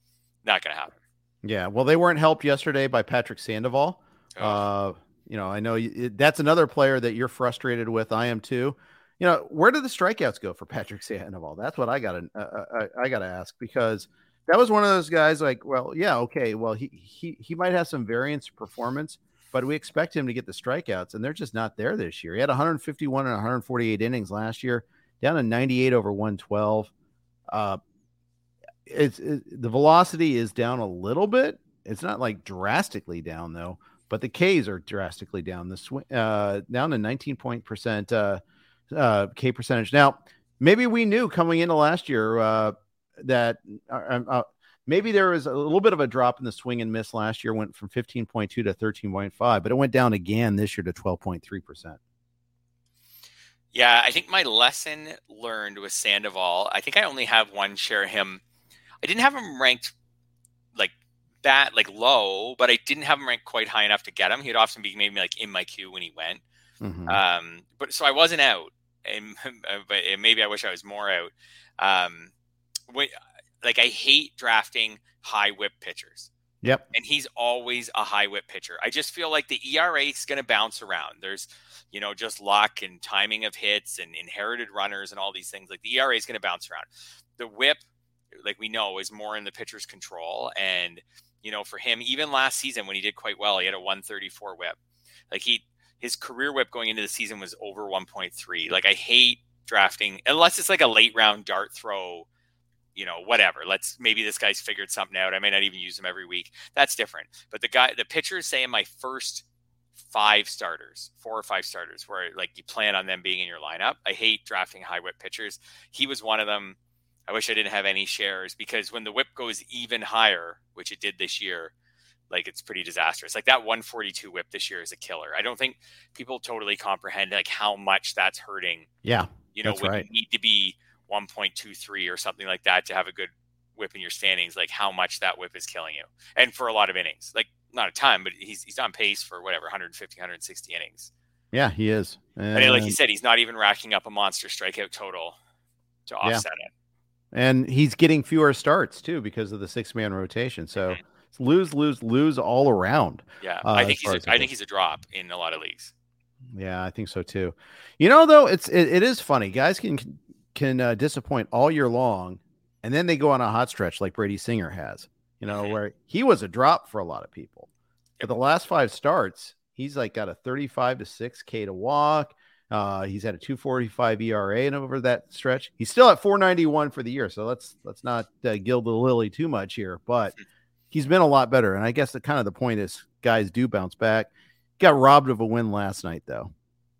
Speaker 3: Not going to happen.
Speaker 2: Yeah, well, they weren't helped yesterday by Patrick Sandoval. I know that's another player that you're frustrated with. I am too. Where did the strikeouts go for Patrick Sandoval? That's what I gotta ask, because that was one of those guys. Like, well, yeah, okay, well, he might have some variance of performance, but we expect him to get the strikeouts, and they're just not there this year. He had 151 and 148 innings last year, down to 98 over 112. The velocity is down a little bit. It's not like drastically down though, but the Ks are drastically down. Down to 19% K percentage. Now, maybe we knew coming into last year that maybe there was a little bit of a drop in the swing and miss last year, went from 15.2 to 13.5, but it went down again this year to 12.3%.
Speaker 3: Yeah, I think my lesson learned with Sandoval, I think I only have one share of him. I didn't have him ranked like that, like low, but I didn't have him ranked quite high enough to get him. He'd often be maybe like in my queue when he went. But so I wasn't out, and but maybe I wish I was more out. Like I hate drafting high whip pitchers.
Speaker 2: Yep.
Speaker 3: And he's always a high whip pitcher. I just feel like the ERA is going to bounce around. There's, just luck and timing of hits and inherited runners and all these things. Like the ERA is going to bounce around. The whip, like we know, is more in the pitcher's control. And, for him, even last season when he did quite well, he had a 134 whip. Like his career whip going into the season was over 1.3. Like I hate drafting unless it's like a late round dart throw, whatever. Maybe this guy's figured something out. I may not even use him every week. That's different. But the pitchers say in my first 4 or 5 starters, where like you plan on them being in your lineup. I hate drafting high whip pitchers. He was one of them. I wish I didn't have any shares because when the whip goes even higher, which it did this year, like it's pretty disastrous. Like that 142 whip this year is a killer. I don't think people totally comprehend like how much that's hurting.
Speaker 2: Yeah.
Speaker 3: When
Speaker 2: right.
Speaker 3: you need to be 1.23 or something like that to have a good whip in your standings, like how much that whip is killing you. And for a lot of innings, like not a ton, but he's on pace for whatever, 150, 160 innings.
Speaker 2: Yeah, he is.
Speaker 3: And like you said, he's not even racking up a monster strikeout total to offset it.
Speaker 2: And he's getting fewer starts too, because of the 6-man rotation. So it's lose all around.
Speaker 3: Yeah. I think he's a drop in a lot of leagues.
Speaker 2: Yeah, I think so too. Though it is funny. Guys can disappoint all year long, and then they go on a hot stretch like Brady Singer has, where he was a drop for a lot of people. But the last 5 starts, he's like got a 35 to 6 K to walk. He's had a 2.45 ERA and over that stretch. He's still at 4.91 for the year. So let's not gild the lily too much here, but he's been a lot better. And I guess the point is guys do bounce back. Got robbed of a win last night though.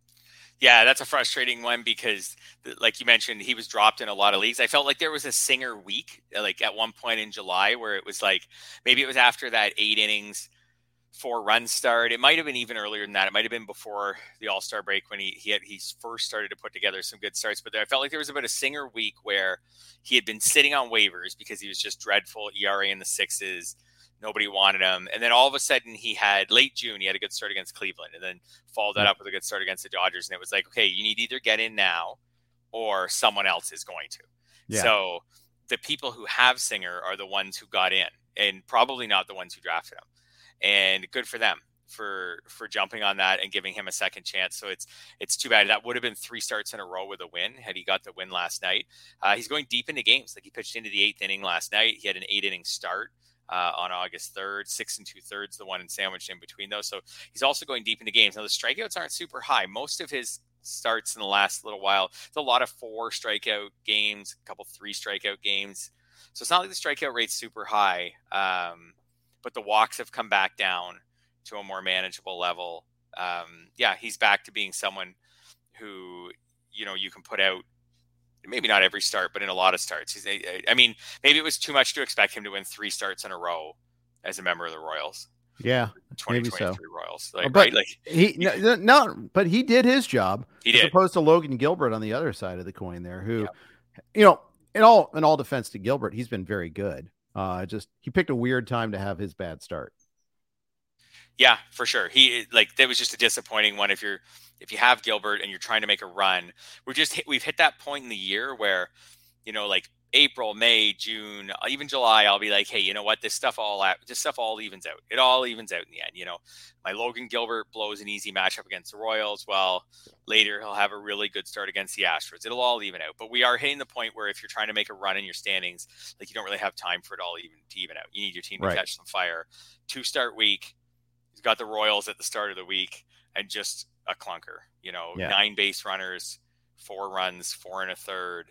Speaker 3: Yeah, that's a frustrating one because, like you mentioned, he was dropped in a lot of leagues. I felt like there was a Singer week, like at one point in July, where it was like maybe it was after that 8 innings, 4-run start. It might have been even earlier than that. It might have been before the All-Star break when he first started to put together some good starts. But I felt like there was about a Singer week where he had been sitting on waivers because he was just dreadful, ERA in the 6s. Nobody wanted him. And then all of a sudden he had late June, he had a good start against Cleveland and then followed that up with a good start against the Dodgers. And it was like, okay, you need to either get in now or someone else is going to. Yeah. So the people who have Singer are the ones who got in and probably not the ones who drafted him. And good for them for jumping on that and giving him a second chance. So it's too bad. That would have been 3 starts in a row with a win had he got the win last night. He's going deep into games. Like he pitched into the 8th inning last night. He had an 8-inning start on August 3rd, 6 2/3, the one and sandwiched in between those. So he's also going deep into games. Now the strikeouts aren't super high. Most of his starts in the last little while, it's a lot of 4 strikeout games, a couple 3 strikeout games. So it's not like the strikeout rate's super high, but the walks have come back down to a more manageable level. He's back to being someone who, you can put out maybe not every start, but in a lot of starts. Maybe it was too much to expect him to win 3 starts in a row as a member of the Royals.
Speaker 2: Yeah,
Speaker 3: 2023
Speaker 2: maybe so.
Speaker 3: Royals.
Speaker 2: But he did his job.
Speaker 3: He did.
Speaker 2: As opposed to Logan Gilbert on the other side of the coin there, who, in all defense to Gilbert, he's been very good. He picked a weird time to have his bad start.
Speaker 3: Yeah, for sure. That was just a disappointing one. If you have Gilbert and you're trying to make a run, we've hit that point in the year where, like April, May, June, even July, I'll be like, hey, you know what? This stuff all evens out. It all evens out in the end. My Logan Gilbert blows an easy matchup against the Royals. Well, later he'll have a really good start against the Astros. It'll all even out. But we are hitting the point where if you're trying to make a run in your standings, like you don't really have time for it all to even out. You need your team to catch some fire. 2-start week. He's got the Royals at the start of the week and just a clunker, 9 base runners, 4 runs, 4 1/3,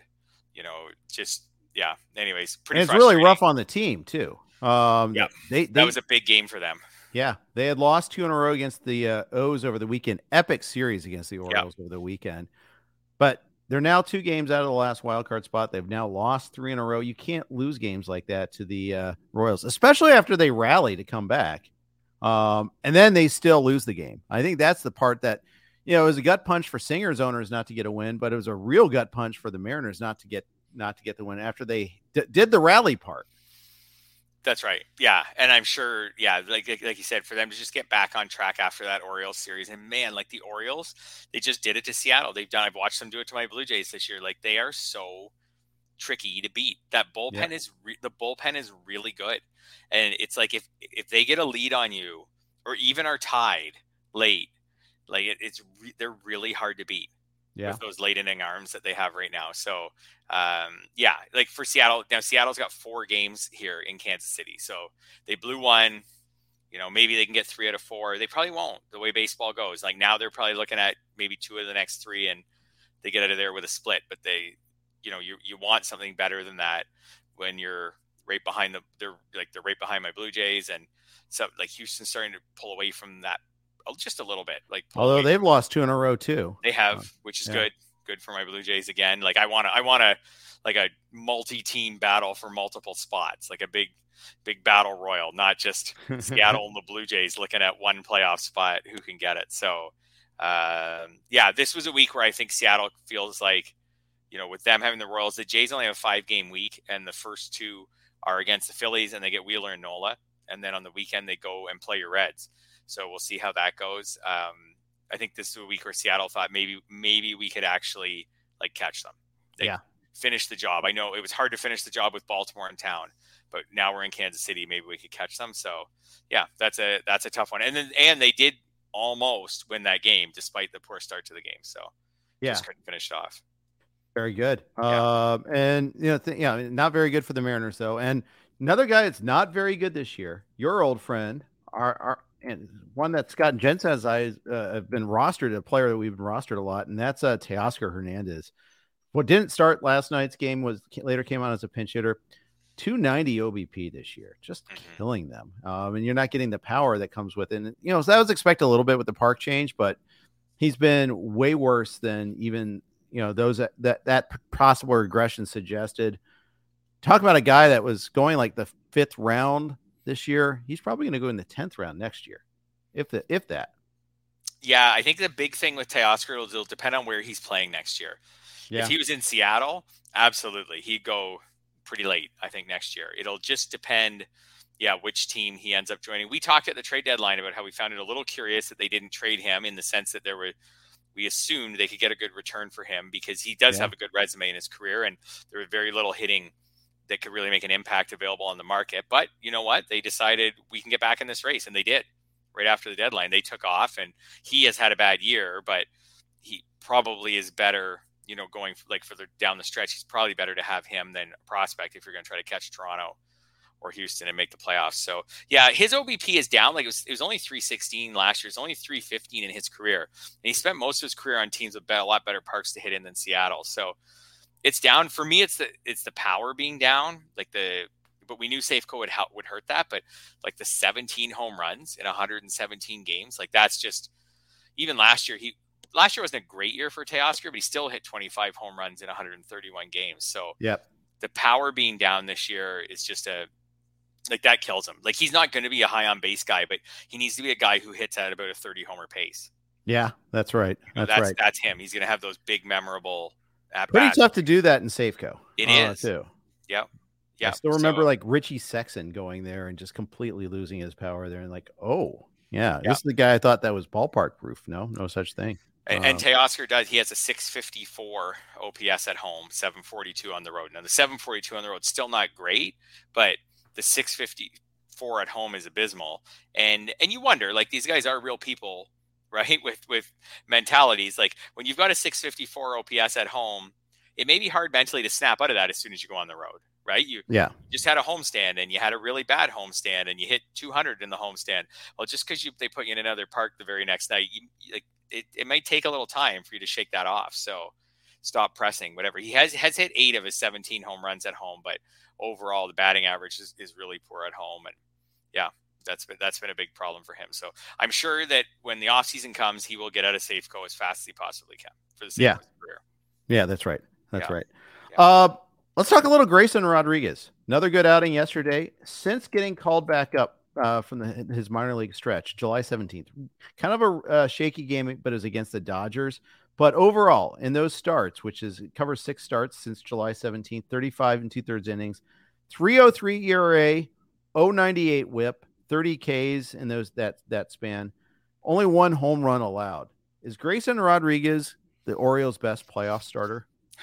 Speaker 3: anyways, pretty.
Speaker 2: And it's really rough on the team too.
Speaker 3: That was a big game for them.
Speaker 2: Yeah. They had lost 2 in a row against the O's over the weekend, epic series against the Orioles over the weekend, but They're now 2 games out of the last wild card spot. They've now lost 3 in a row. You can't lose games like that to the Royals, especially after they rally to come back. And then they still lose the game. I think that's the part that, it was a gut punch for Singer's owners not to get a win, but it was a real gut punch for the Mariners not to get the win after they did the rally part.
Speaker 3: That's right. Yeah. And I'm sure, like you said, for them to just get back on track after that Orioles series. And man, like the Orioles, they just did it to Seattle. I've watched them do it to my Blue Jays this year. Like they are so tricky to beat. That bullpen the bullpen is really good. And it's like, if they get a lead on you or even are tied late, like they're really hard to beat. With those late inning arms that they have right now. So, like for Seattle, now Seattle's got 4 games here in Kansas City. So they blew 1, maybe they can get 3 out of 4. They probably won't, the way baseball goes. Like now they're probably looking at maybe 2 of the next 3 and they get out of there with a split, but they, you want something better than that when you're right behind they're right behind my Blue Jays. And so like Houston's starting to pull away from that just a little bit, like
Speaker 2: although they've lost 2 in a row too.
Speaker 3: They have, which is good for my Blue Jays again. Like I want a like a multi-team battle for multiple spots, like a big battle royal, not just Seattle and the Blue Jays looking at one playoff spot who can get it. So this was a week where I think Seattle feels like, with them having the Royals, the Jays only have a 5-game week, and the first 2 are against the Phillies, and they get Wheeler and Nola, and then on the weekend they go and play your Reds. So we'll see how that goes. I think this is a week where Seattle thought maybe we could actually like catch them. They finish the job. I know it was hard to finish the job with Baltimore in town, but now we're in Kansas City. Maybe we could catch them. So that's a tough one. And they did almost win that game despite the poor start to the game. So just couldn't finish it off.
Speaker 2: Very good. And not very good for the Mariners though. And another guy that's not very good this year, your old friend, and one that Scott and Jen says have been rostered, a player that we've been rostered a lot, and that's Teoscar Hernandez. What didn't start last night's game later came on as a pinch hitter. 290 OBP this year, just killing them. And you're not getting the power that comes with it. And, so that was expected a little bit with the park change, but he's been way worse than even, those that possible regression suggested. Talk about a guy that was going like the 5th round this year. He's probably going to go in the 10th round next year, if that.
Speaker 3: Yeah, I think the big thing with Teoscar will depend on where he's playing next year. If he was in Seattle, absolutely, he'd go pretty late, I think, next year. It'll just depend, which team he ends up joining. We talked at the trade deadline about how we found it a little curious that they didn't trade him, in the sense that we assumed they could get a good return for him because he does have a good resume in his career, and there was very little hitting that could really make an impact available on the market. But you know what? They decided we can get back in this race, and they did. Right after the deadline, they took off, and he has had a bad year, but he probably is better, going like further down the stretch. He's probably better to have him than a prospect if you're going to try to catch Toronto or Houston and make the playoffs. So his OBP is down. Like it was only 316 last year. It's only 315 in his career. And he spent most of his career on teams with a lot better parks to hit in than Seattle. So it's down for me. It's the power being down, but we knew Safeco would hurt that. But like the 17 home runs in 117 games, like that's just, even last year wasn't a great year for Teoscar, but he still hit 25 home runs in 131 games. So the power being down this year is just that kills him. Like he's not going to be a high on base guy, but he needs to be a guy who hits at about a 30 homer pace.
Speaker 2: Yeah, that's right.
Speaker 3: That's him. He's going to have those big memorable at-bats.
Speaker 2: Pretty tough to do that in Safeco.
Speaker 3: It is
Speaker 2: too.
Speaker 3: Yep.
Speaker 2: I still remember like Richie Sexson going there and just completely losing his power there, and like, this is the guy I thought that was ballpark proof. No such thing.
Speaker 3: And Teoscar does. He has a 654 OPS at home, 742 on the road. Now the 742 on the road is still not great, but the 654 at home is abysmal. And you wonder, like, these guys are real people, right? With mentalities. Like when you've got a 654 OPS at home, it may be hard mentally to snap out of that as soon as you go on the road, right? You just had a homestand and you had a really bad homestand and you hit 200 in the homestand. Well, just because they put you in another park the very next night, it might take a little time for you to shake that off. So stop pressing, whatever. He has hit 8 of his 17 home runs at home, but overall the batting average is really poor at home. And that's been a big problem for him. So I'm sure that when the off season comes, he will get out of Safeco as fast as he possibly can for the sake of his career.
Speaker 2: Yeah, that's right. That's
Speaker 3: Yeah.
Speaker 2: right.
Speaker 3: Yeah.
Speaker 2: Let's talk a little Grayson Rodriguez. Another good outing yesterday. Since getting called back up from his minor league stretch, July 17th, kind of a shaky game, but it was against the Dodgers. But overall, in those starts, which is covers 6 starts since July 17th, 35 and 2/3 innings, 3.03 ERA, 0.98 WHIP, 30 Ks in that span. Only 1 home run allowed. Is Grayson Rodriguez the Orioles' best playoff starter?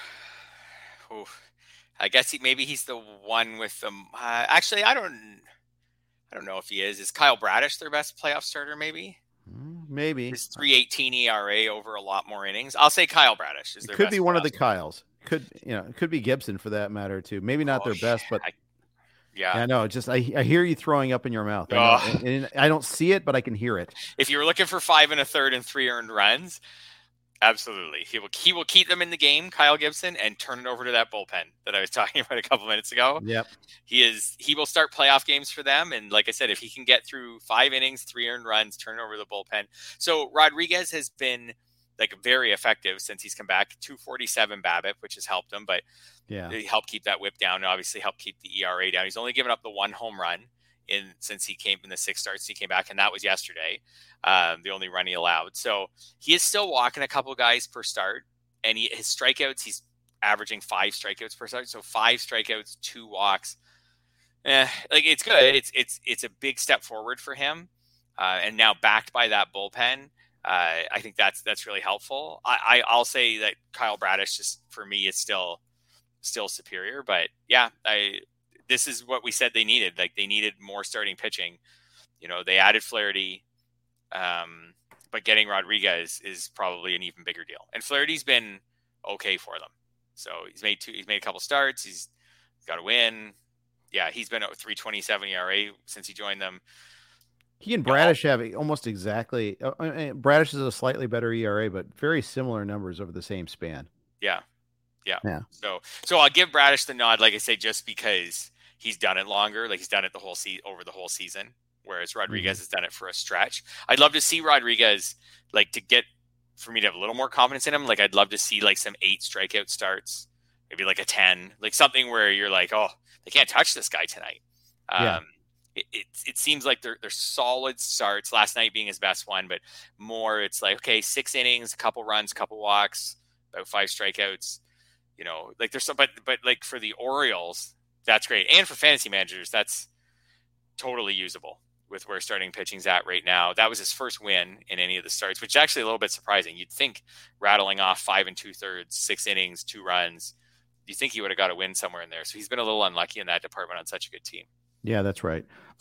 Speaker 3: Oof. I guess maybe he's the one with the. Actually, I don't know if he is. Is Kyle Bradish their best playoff starter? Maybe.
Speaker 2: Maybe.
Speaker 3: His 3.18 ERA over a lot more innings. I'll say Kyle Bradish is their best.
Speaker 2: It could be one of the
Speaker 3: starter.
Speaker 2: Kyles. It could be Gibson for that matter too. Maybe not their best, but I know. Just I hear you throwing up in your mouth. And I don't see it, but I can hear it.
Speaker 3: If you were looking for 5 1/3 and 3 earned runs, absolutely, he will keep them in the game, Kyle Gibson, and turn it over to that bullpen that I was talking about a couple minutes ago.
Speaker 2: Yep,
Speaker 3: he will start playoff games for them, and like I said, if he can get through 5 innings, 3 earned runs, turn it over to the bullpen. So Rodriguez has been like very effective since he's come back. 247 BABIP, which has helped him, but he helped keep that whip down, and obviously helped keep the ERA down. He's only given up the 1 home run since he came in the 6 starts he came back, and that was yesterday, the only run he allowed. So he is still walking a couple guys per start, and his strikeouts, he's averaging 5 strikeouts per start. So 5 strikeouts, 2 walks. It's good. It's a big step forward for him, and now backed by that bullpen. I think that's really helpful. I'll say that Kyle Bradish, just for me, is still superior. But yeah, this is what we said they needed. Like, they needed more starting pitching. They added Flaherty, but getting Rodriguez is probably an even bigger deal. And Flaherty's been okay for them. So he's made a couple starts. He's got a win. Yeah, he's been at 3.27 ERA since he joined them.
Speaker 2: He and Bradish have almost exactly. Bradish is a slightly better ERA, but very similar numbers over the same span.
Speaker 3: Yeah. So I'll give Bradish the nod, like I say, just because he's done it longer. Like, he's done it over the whole season, whereas Rodriguez has done it for a stretch. I'd love to see Rodriguez, for me to have a little more confidence in him. Like, I'd love to see like some 8 strikeout starts, maybe like a 10, like something where you're like, oh, they can't touch this guy tonight. It seems like they're solid starts, last night being his best one, but more it's like, okay, 6 innings, a couple runs, a couple walks, about 5 strikeouts. Like there's some, but like for the Orioles, that's great. And for fantasy managers, that's totally usable with where starting pitching's at right now. That was his first win in any of the starts, which is actually a little bit surprising. You'd think rattling off 5 2/3, 6 innings, 2 runs, you think he would have got a win somewhere in there. So he's been a little unlucky in that department on such a good team.
Speaker 2: Yeah, that's right.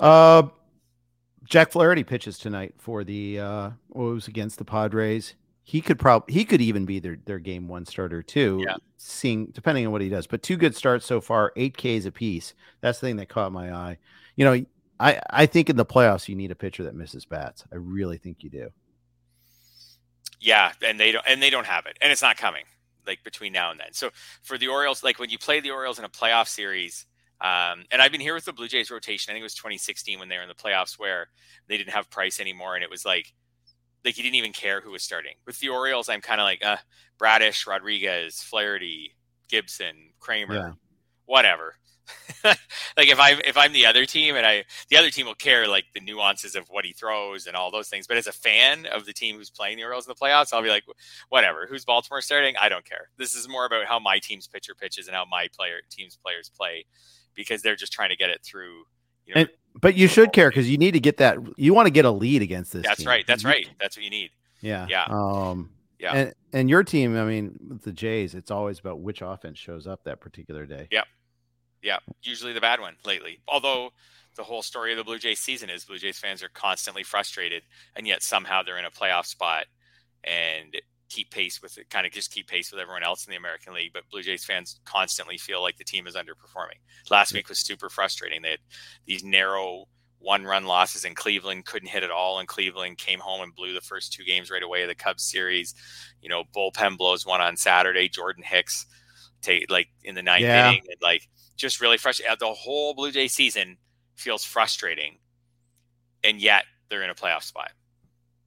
Speaker 2: Jack Flaherty pitches tonight for the O's against the Padres. He could even be their game 1 starter too. Yeah. Depending on what he does, but 2 good starts so far, 8 Ks apiece. That's the thing that caught my eye. I think in the playoffs you need a pitcher that misses bats. I really think you do.
Speaker 3: Yeah, and they don't have it, and it's not coming like between now and then. So for the Orioles, like when you play the Orioles in a playoff series. And I've been here with the Blue Jays rotation. I think it was 2016 when they were in the playoffs where they didn't have Price anymore. And it was like you didn't even care who was starting. With the Orioles, I'm kind of like, Bradish, Rodriguez, Flaherty, Gibson, Kramer, whatever. Like if I'm the other team and the other team will care like the nuances of what he throws and all those things. But as a fan of the team who's playing the Orioles in the playoffs, I'll be like, whatever, who's Baltimore starting? I don't care. This is more about how my team's pitcher pitches and how my team's players play, because they're just trying to get it through.
Speaker 2: But you should care because you need to get that. You want to get a lead against this.
Speaker 3: That's
Speaker 2: team.
Speaker 3: Right. That's right. That's what you need.
Speaker 2: Yeah.
Speaker 3: Yeah.
Speaker 2: And your team, I mean, with the Jays, it's always about which offense shows up that particular day.
Speaker 3: Yeah. Usually the bad one lately. Although the whole story of the Blue Jays season is Blue Jays fans are constantly frustrated, and yet somehow they're in a playoff spot and keep pace with everyone else in the American League. But Blue Jays fans constantly feel like the team is underperforming. Last week was super frustrating. They had these narrow 1-run losses in Cleveland, couldn't hit at all in Cleveland, came home and blew the first 2 games right away of the Cubs series. Bullpen blows one on Saturday. Jordan Hicks in the 9th inning, and just really frustrating. The whole Blue Jay season feels frustrating, and yet they're in a playoff spot.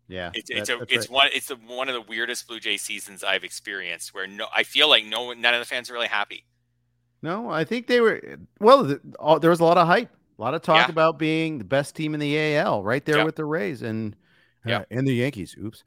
Speaker 2: Yeah,
Speaker 3: it's one of the weirdest Blue Jay seasons I've experienced, where I feel like none of the fans are really happy.
Speaker 2: No, I think they were. Well, there was a lot of hype, a lot of talk about being the best team in the AL, right there with the Rays and the Yankees. Oops.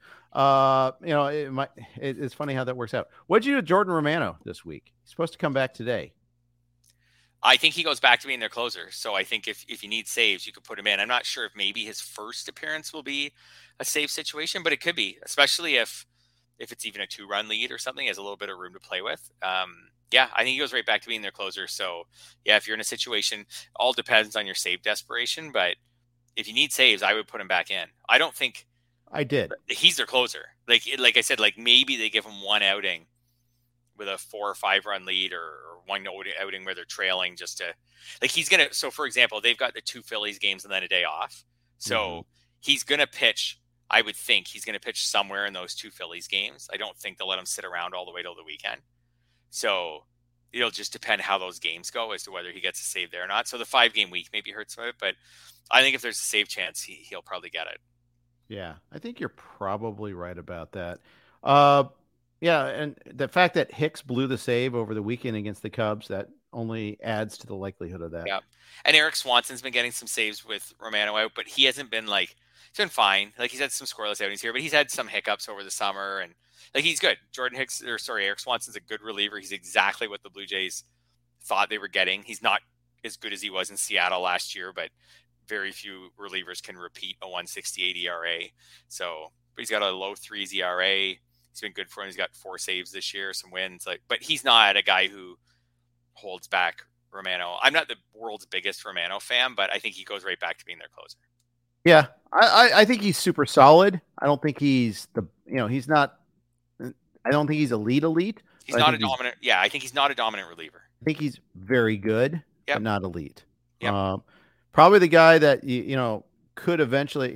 Speaker 2: It's funny how that works out. What'd you do with Jordan Romano this week? He's supposed to come back today.
Speaker 3: I think he goes back to being their closer. So I think if you need saves, you could put him in. I'm not sure if maybe his first appearance will be a save situation, but it could be, especially if it's even a 2-run lead or something. He has a little bit of room to play with. I think he goes right back to being their closer. So yeah, if you're in a situation, all depends on your save desperation. But if you need saves, I would put him back in. I don't think
Speaker 2: I did.
Speaker 3: He's their closer. Like I said, like maybe they give him one outing with a 4 or 5 run lead, or one outing where they're trailing, just to he's going to. So for example, they've got the 2 Phillies games and then a day off. So he's going to pitch. I would think he's going to pitch somewhere in those 2 Phillies games. I don't think they'll let him sit around all the way till the weekend. So it'll just depend how those games go as to whether he gets a save there or not. So the 5-game week maybe hurts him a bit, but I think if there's a save chance, he'll probably get it.
Speaker 2: Yeah, I think you're probably right about that. And the fact that Hicks blew the save over the weekend against the Cubs, that only adds to the likelihood of that.
Speaker 3: Yeah, and Eric Swanson's been getting some saves with Romano out, but he hasn't been he's been fine. He's had some scoreless outings here, but he's had some hiccups over the summer, and he's good. Eric Swanson's a good reliever. He's exactly what the Blue Jays thought they were getting. He's not as good as he was in Seattle last year, but very few relievers can repeat a 1.68 ERA. So, but he's got a low 3s ERA. He's been good for him. He's got 4 saves this year, some wins. But he's not a guy who holds back Romano. I'm not the world's biggest Romano fan, but I think he goes right back to being their closer.
Speaker 2: Yeah, I think he's super solid. I don't think he's he's not. I don't think he's elite.
Speaker 3: He's not a dominant. I think he's not a dominant reliever.
Speaker 2: I think he's very good, but not elite.
Speaker 3: Yep.
Speaker 2: Probably the guy that could eventually,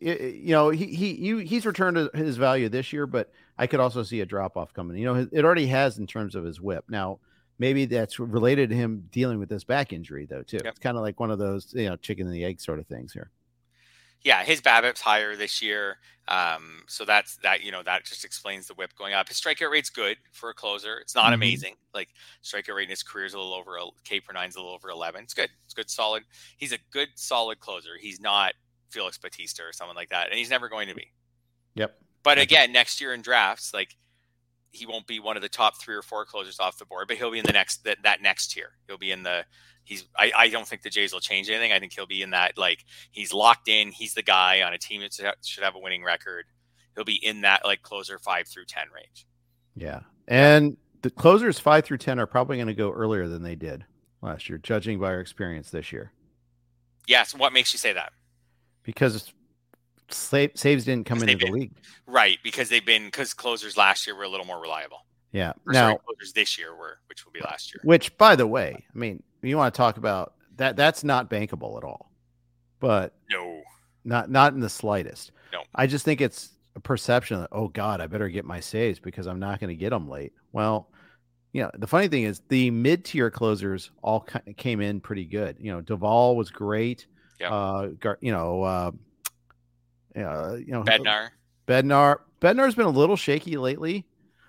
Speaker 2: he's returned to his value this year, but I could also see a drop off coming. It already has in terms of his whip. Now, maybe that's related to him dealing with this back injury though too. Yep. It's kind of like one of those chicken and the egg sort of things here.
Speaker 3: Yeah, his BABIP's higher this year, so that just explains the whip going up. His strikeout rate's good for a closer. It's not amazing. Strikeout rate in his career is a little over K/9's a little over 11. It's good. It's good, solid. He's a good, solid closer. He's not Felix Bautista or someone like that, and he's never going to be.
Speaker 2: Yep.
Speaker 3: But again, next year in drafts, he won't be one of the top 3 or 4 closers off the board, but he'll be in the next next tier. He'll be in the. I don't think the Jays will change anything. I think he'll be in that, he's locked in. He's the guy on a team that should have a winning record. He'll be in that closer 5 through 10 range.
Speaker 2: Yeah. And the closers 5 through 10 are probably going to go earlier than they did last year, judging by our experience this year.
Speaker 3: Yes. What makes you say that?
Speaker 2: Because saves didn't come into the league.
Speaker 3: Right. Because closers last year were a little more reliable.
Speaker 2: Yeah.
Speaker 3: Closers this year which will be last year.
Speaker 2: Which, by the way, I mean, you want to talk about that's not bankable at all. But
Speaker 3: no,
Speaker 2: not in the slightest.
Speaker 3: No,
Speaker 2: I just think it's a perception that, oh God, I better get my saves because I'm not going to get them late. Well, the funny thing is the mid-tier closers all came in pretty good. Duvall was great.
Speaker 3: Yeah.
Speaker 2: Bednar's been a little shaky lately,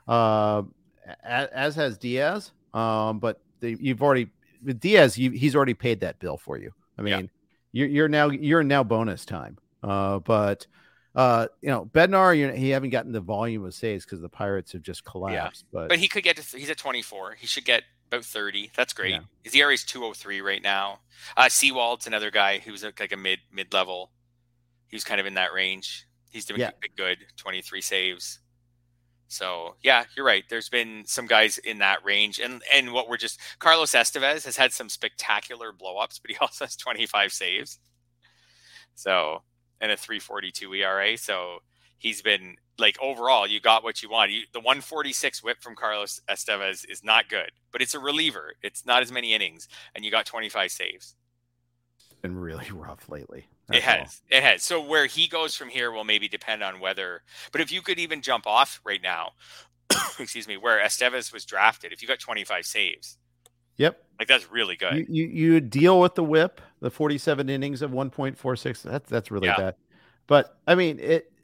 Speaker 2: as has Diaz. But with Diaz, he's already paid that bill for you. I mean, you're now bonus time. But Bednar, he haven't gotten the volume of saves because the Pirates have just collapsed.
Speaker 3: Yeah. But he could get he's at 24. He should get about 30. That's great. Yeah. His ERA is 2.03 right now. Seawald's another guy who's like a mid-level. He's kind of in that range. He's doing good, 23 saves. So, yeah, you're right. There's been some guys in that range. And Carlos Estevez has had some spectacular blow-ups, but he also has 25 saves. So, and a 3.42 ERA. So, he's been, overall, you got what you want. The 146 whip from Carlos Estevez is not good, but it's a reliever. It's not as many innings, and you got 25 saves.
Speaker 2: It's been really rough lately.
Speaker 3: It has. So where he goes from here will maybe depend on whether, but if you could even jump off right now, excuse me, where Estevez was drafted, if you got 25 saves.
Speaker 2: Yep.
Speaker 3: That's really good.
Speaker 2: You deal with the whip, the 47 innings of 1.46. That's really bad. But I mean,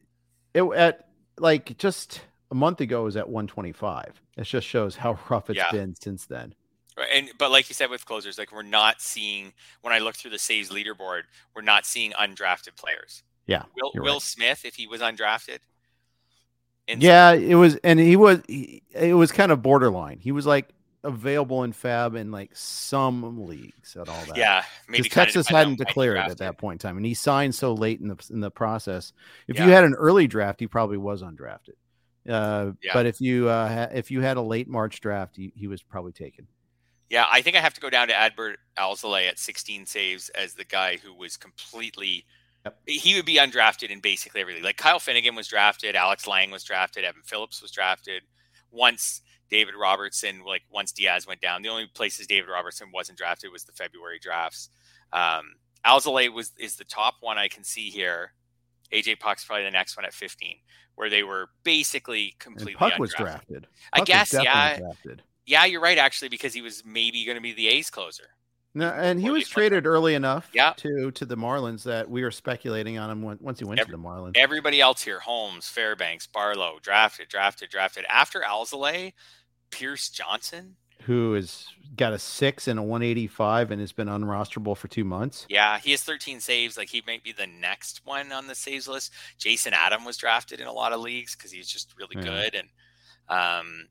Speaker 2: it at like just a month ago it was at 125. It just shows how rough it's been since then.
Speaker 3: Right. But like you said with closers, like we're not seeing, when I look through the saves leaderboard, we're not seeing undrafted players.
Speaker 2: Yeah.
Speaker 3: Will Smith, if he was undrafted.
Speaker 2: Yeah, it was, and it was kind of borderline. He was like available in Fab in like some leagues at all that.
Speaker 3: Yeah, maybe
Speaker 2: Texas hadn't declared at that point in time, and he signed so late in the process. If you had an early draft, he probably was undrafted. But if you had a late March draft, he was probably taken.
Speaker 3: Yeah, I think I have to go down to Adbert Alzolay at 16 saves as the guy who was completely. Yep. He would be undrafted in basically every league. Like Kyle Finnegan was drafted, Alex Lang was drafted, Evan Phillips was drafted. Once David Robertson, like once Diaz went down, the only places David Robertson wasn't drafted was the February drafts. Alzolay is the top one I can see here. AJ Puck's probably the next one at 15, where they were basically completely.
Speaker 2: And Puck
Speaker 3: undrafted.
Speaker 2: Was drafted.
Speaker 3: I guess, drafted. Yeah, you're right, actually, because he was maybe going to be the A's closer.
Speaker 2: No, and he was traded early enough to the Marlins that we were speculating on him once he went to the Marlins.
Speaker 3: Everybody else here, Holmes, Fairbanks, Barlow, drafted. After Alzolay, Pierce Johnson,
Speaker 2: who has got a 6 and a 185 and has been unrosterable for 2 months.
Speaker 3: Yeah, he has 13 saves. Like he might be the next one on the saves list. Jason Adam was drafted in a lot of leagues because he's just really good. And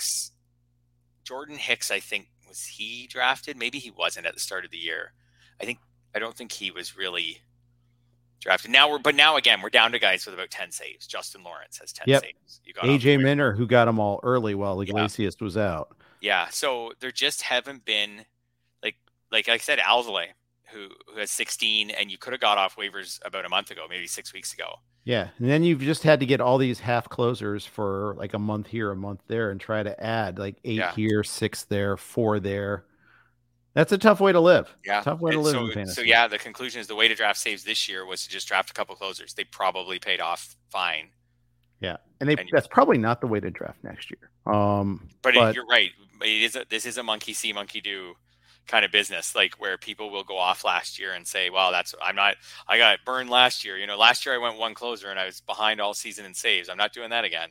Speaker 3: Jordan Hicks, I think, was he drafted? Maybe he wasn't at the start of the year. I don't think he was really drafted. Now again, we're down to guys with about 10 saves. Justin Lawrence has 10 saves. You got
Speaker 2: AJ Minter, who got them all early while Iglesias was out.
Speaker 3: Yeah, so there just haven't been like I said, Alzolay, who has 16, and you could have got off waivers about a month ago, maybe 6 weeks ago.
Speaker 2: Yeah, and then you've just had to get all these half closers for like a month here, a month there, and try to add like 8 here, 6 there, 4 there. That's a tough way to live.
Speaker 3: Yeah,
Speaker 2: tough way to live in fantasy.
Speaker 3: So yeah, the conclusion is the way to draft saves this year was to just draft a couple closers. They probably paid off fine.
Speaker 2: Yeah, and that's probably not the way to draft next year.
Speaker 3: But you're right. This is a monkey see, monkey do kind of business, like where people will go off last year and say, well, I got burned last year. Last year I went one closer and I was behind all season in saves. I'm not doing that again.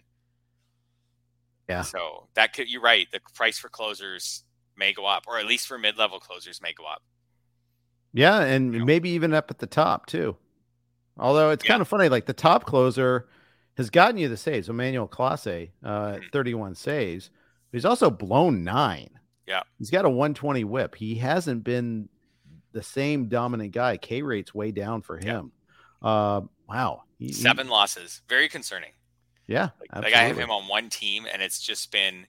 Speaker 2: Yeah.
Speaker 3: So you're right. The price for closers may go up, or at least for mid-level closers may go up.
Speaker 2: Yeah. And maybe even up at the top too. Although it's kind of funny, like the top closer has gotten you the saves. Emmanuel Clase, 31 saves. He's also blown 9.
Speaker 3: Yeah.
Speaker 2: He's got a 120 whip. He hasn't been the same dominant guy. K rate's way down for him. Wow.
Speaker 3: 7 losses. Very concerning.
Speaker 2: Yeah.
Speaker 3: Like I have him on one team, and it's just been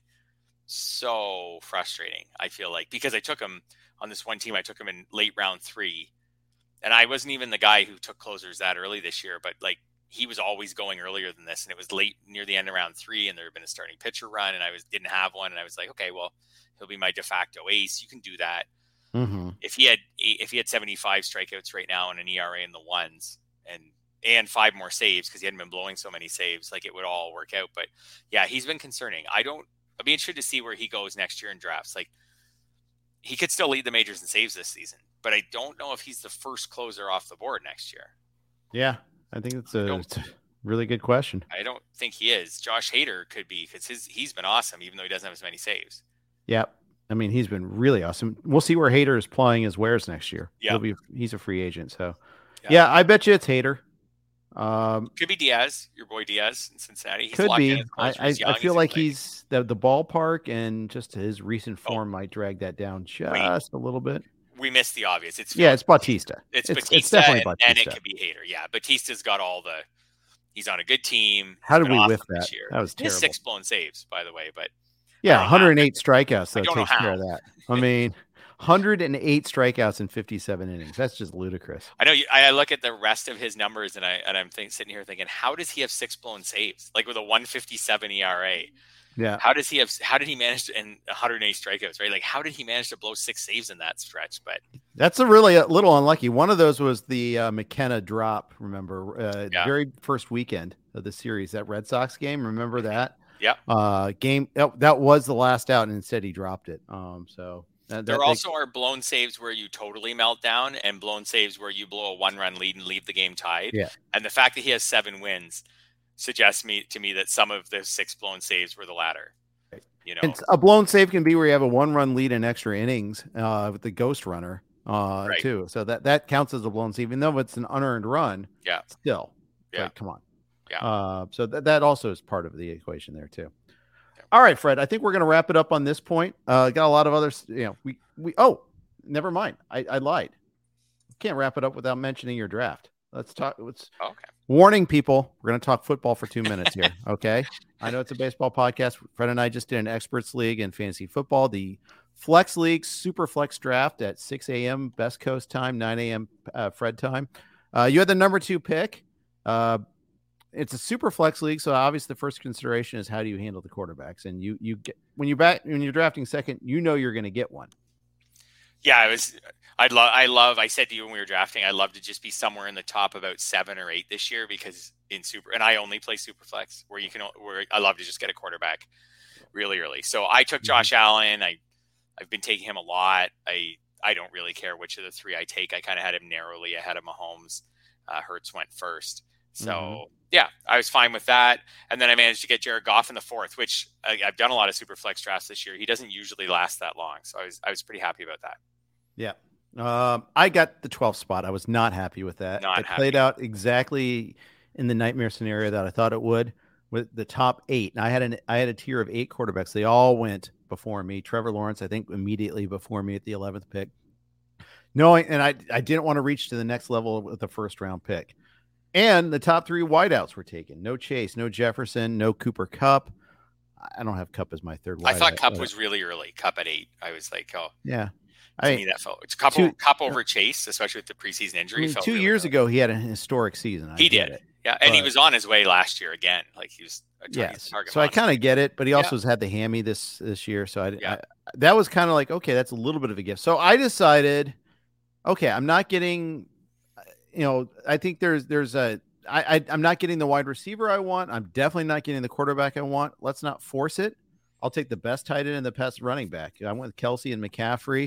Speaker 3: so frustrating, I feel like, because I took him on this one team. I took him in late round 3, and I wasn't even the guy who took closers that early this year, but like he was always going earlier than this, and it was late near the end of round 3, and there had been a starting pitcher run, and I didn't have one, and I was like, okay, well, he'll be my de facto ace. You can do that.
Speaker 2: Mm-hmm.
Speaker 3: If he had 75 strikeouts right now and an ERA in the 1s and 5 more saves, because he hadn't been blowing so many saves, like it would all work out. But yeah, he's been concerning. I'll be interested to see where he goes next year in drafts. Like he could still lead the majors in saves this season, but I don't know if he's the first closer off the board next year.
Speaker 2: Yeah, I think it's a really good question.
Speaker 3: I don't think he is. Josh Hader could be, because he's been awesome, even though he doesn't have as many saves.
Speaker 2: Yeah. I mean, he's been really awesome. We'll see where Hader is playing his wares next year.
Speaker 3: Yeah.
Speaker 2: He's a free agent. So yeah, I bet you it's Hader.
Speaker 3: Could be Diaz, your boy Diaz in Cincinnati. He's
Speaker 2: could be. I feel like
Speaker 3: playing.
Speaker 2: He's the ballpark, and just his recent form might drag that down just a little bit.
Speaker 3: We missed the obvious. It's
Speaker 2: Bautista.
Speaker 3: It's
Speaker 2: Batista,
Speaker 3: definitely
Speaker 2: Bautista.
Speaker 3: And it could be Hader. Yeah, Batista's got he's on a good team.
Speaker 2: How did we whiff that? That was terrible.
Speaker 3: He has 6 blown saves, by the way, but
Speaker 2: yeah, 108 strikeouts. That
Speaker 3: takes
Speaker 2: care of that. I mean, 108 strikeouts in 57 innings. That's just ludicrous.
Speaker 3: I know. I look at the rest of his numbers, and I'm sitting here thinking, how does he have 6 blown saves? Like with a 157 ERA.
Speaker 2: Yeah.
Speaker 3: How did he manage to, and 108 strikeouts, right? Like how did he manage to blow 6 saves in that stretch? But
Speaker 2: that's a little unlucky. One of those was the McKenna drop. Remember, very first weekend of the series, that Red Sox game. Remember that?
Speaker 3: Yeah.
Speaker 2: Game that was the last out, and instead he dropped it. So
Speaker 3: there also are blown saves where you totally melt down, and blown saves where you blow a 1-run lead and leave the game tied.
Speaker 2: Yeah.
Speaker 3: And the fact that he has 7 wins, suggests to me that some of the 6 blown saves were the latter. You know,
Speaker 2: and a blown save can be where you have a 1-run lead in extra innings with the ghost runner too. So that counts as a blown save, even though it's an unearned run.
Speaker 3: Yeah,
Speaker 2: still,
Speaker 3: yeah,
Speaker 2: like, come on.
Speaker 3: Yeah.
Speaker 2: So that also is part of the equation there too. All right, Fred, I think we're going to wrap it up on this point. Got a lot of others. Never mind. I lied. Can't wrap it up without mentioning your draft. Let's talk.
Speaker 3: Okay.
Speaker 2: Warning, people. We're going to talk football for 2 minutes here. Okay. I know it's a baseball podcast. Fred and I just did an experts league in fantasy football, the Flex League Super Flex draft at 6 a.m. Best Coast time, 9 a.m. Fred time. You had the number 2 pick. It's a Super Flex League, so obviously the first consideration is how do you handle the quarterbacks, and you get when you're drafting second, you know you're going to get one.
Speaker 3: Yeah, I said to you when we were drafting, I'd love to just be somewhere in the top about 7 or 8 this year, because and I only play Super Flex where I love to just get a quarterback really early. So I took Josh Allen. I've been taking him a lot. I don't really care which of the 3 I take. I kind of had him narrowly ahead of Mahomes. Hurts went first. So yeah, I was fine with that. And then I managed to get Jared Goff in the 4th, which I've done a lot of Super Flex drafts this year. He doesn't usually last that long. So I was pretty happy about that.
Speaker 2: Yeah. I got the 12th spot. I was not happy with that. It played out exactly in the nightmare scenario that I thought it would, with the top 8. And I had a tier of 8 quarterbacks. They all went before me. Trevor Lawrence, I think, immediately before me at the 11th pick. And I didn't want to reach to the next level with the first round pick. And the top 3 wideouts were taken. No Chase, no Jefferson, no Cooper Kupp. I don't have Kupp as my third wideout.
Speaker 3: I thought Kupp was really early. Kupp at 8. I was like, oh.
Speaker 2: Yeah.
Speaker 3: To me, that felt. It's Kupp over Chase, especially with the preseason injury.
Speaker 2: Felt 2 years ago, he had a historic season.
Speaker 3: He did. Yeah, and he was on his way last year again. Like, he was a target.
Speaker 2: So monster. I kind of get it, but he also had the hammy this year. So that was kind of like, okay, that's a little bit of a gift. So I decided, okay, I'm not getting, I think I'm not getting the wide receiver I want. I'm definitely not getting the quarterback I want. Let's not force it. I'll take the best tight end and the best running back. I went with Kelsey and McCaffrey.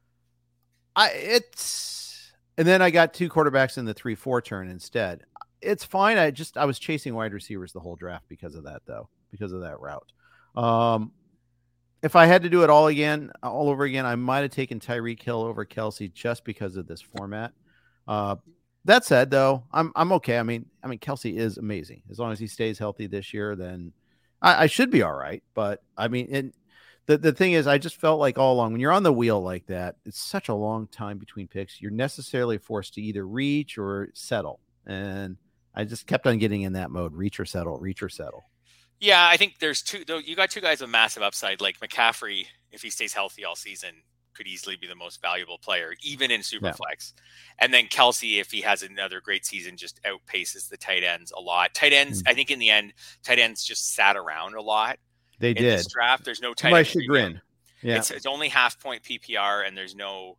Speaker 2: And then I got 2 quarterbacks in the 3-4 turn instead. It's fine. I was chasing wide receivers the whole draft because of that route. If I had to do it all over again, I might have taken Tyreek Hill over Kelsey just because of this format. That said, though, I'm okay. I mean, Kelsey is amazing. As long as he stays healthy this year, then I should be all right. But I mean, the thing is, I just felt like all along when you're on the wheel like that, it's such a long time between picks. You're necessarily forced to either reach or settle, and I just kept on getting in that mode: reach or settle, reach or settle.
Speaker 3: Yeah, I think there's 2. Though you got 2 guys with massive upside, like McCaffrey. If he stays healthy all season, could easily be the most valuable player, even in Superflex. And then Kelsey, if he has another great season, just outpaces the tight ends a lot. Tight ends, I think in the end, tight ends just sat around a lot.
Speaker 2: They did.
Speaker 3: This draft, there's no tight
Speaker 2: end.
Speaker 3: My
Speaker 2: chagrin. Yeah.
Speaker 3: It's only half-point PPR, and there's no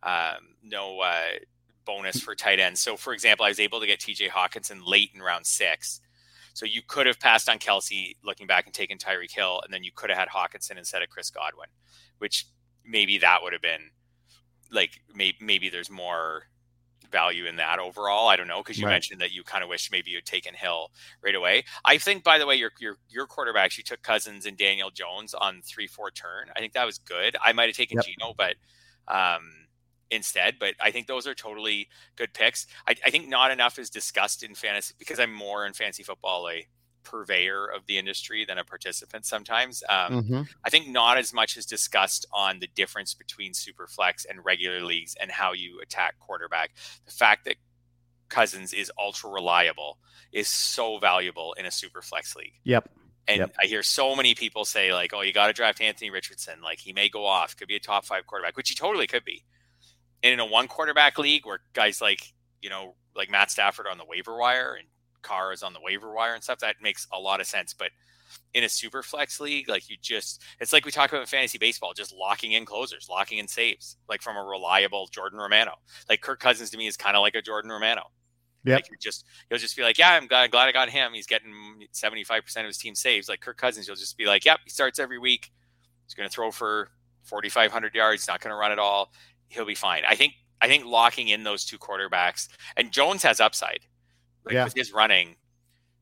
Speaker 3: bonus for tight ends. So, for example, I was able to get TJ Hawkinson late in round 6. So you could have passed on Kelsey, looking back, and taken Tyreek Hill, and then you could have had Hawkinson instead of Chris Godwin, which maybe that would have been like, maybe there's more value in that overall. I don't know, because you mentioned that you kind of wish maybe you'd taken Hill right away. I think, by the way, your quarterbacks, you took Cousins and Daniel Jones on 3-4 turn. I think that was good. I might have taken Geno, but instead, but I think those are totally good picks. I think not enough is discussed in fantasy, because I'm more in fantasy football a purveyor of the industry than a participant sometimes. I think not as much is discussed on the difference between super flex and regular leagues and how you attack quarterback. The fact that Cousins is ultra reliable is so valuable in a super flex league. And I hear so many people say, like, oh, you got to draft Anthony Richardson. Like, he may go off, could be a top 5 quarterback, which he totally could be. And in a 1 quarterback league where guys like Matt Stafford are on the waiver wire and Carr is on the waiver wire and stuff, that makes a lot of sense. But in a super flex league, like, it's like we talk about in fantasy baseball, just locking in closers, locking in saves, like from a reliable Jordan Romano. Like, Kirk Cousins to me is kind of like a Jordan Romano. Like, you'll just be like, yeah, I'm glad I got him. He's getting 75% of his team saves. Like Kirk Cousins, you'll just be like, yep, he starts every week. He's going to throw for 4,500 yards. He's not going to run at all. He'll be fine. I think locking in those 2 quarterbacks, and Jones has upside. With his running,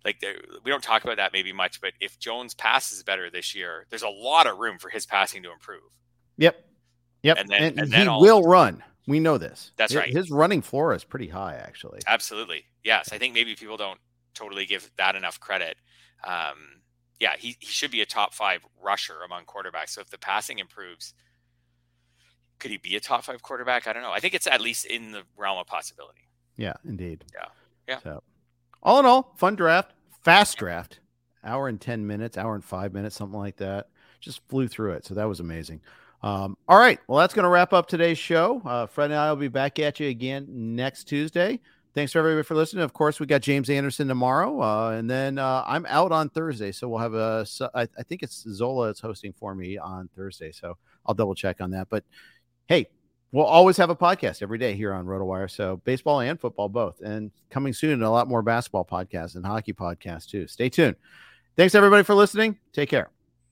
Speaker 3: Like we don't talk about that maybe much, but if Jones passes better this year, there's a lot of room for his passing to improve.
Speaker 2: Yep. And then he will run. We know this.
Speaker 3: That's right.
Speaker 2: His running floor is pretty high, actually.
Speaker 3: Absolutely. Yes. I think maybe people don't totally give that enough credit. He should be a top 5 rusher among quarterbacks. So if the passing improves, could he be a top 5 quarterback? I don't know. I think it's at least in the realm of possibility.
Speaker 2: Yeah, indeed.
Speaker 3: Yeah.
Speaker 2: So, all in all, fun draft, fast draft, hour and 10 minutes, hour and 5 minutes, something like that. Just flew through it. So that was amazing. All right. Well, that's going to wrap up today's show. Fred and I will be back at you again next Tuesday. Thanks for everybody for listening. Of course, we got James Anderson tomorrow, and then I'm out on Thursday, so we'll have I think it's Zola that's hosting for me on Thursday, so I'll double check on that. But hey, we'll always have a podcast every day here on RotoWire, so baseball and football both, and coming soon a lot more basketball podcasts and hockey podcasts too. Stay tuned. Thanks everybody for listening. Take care.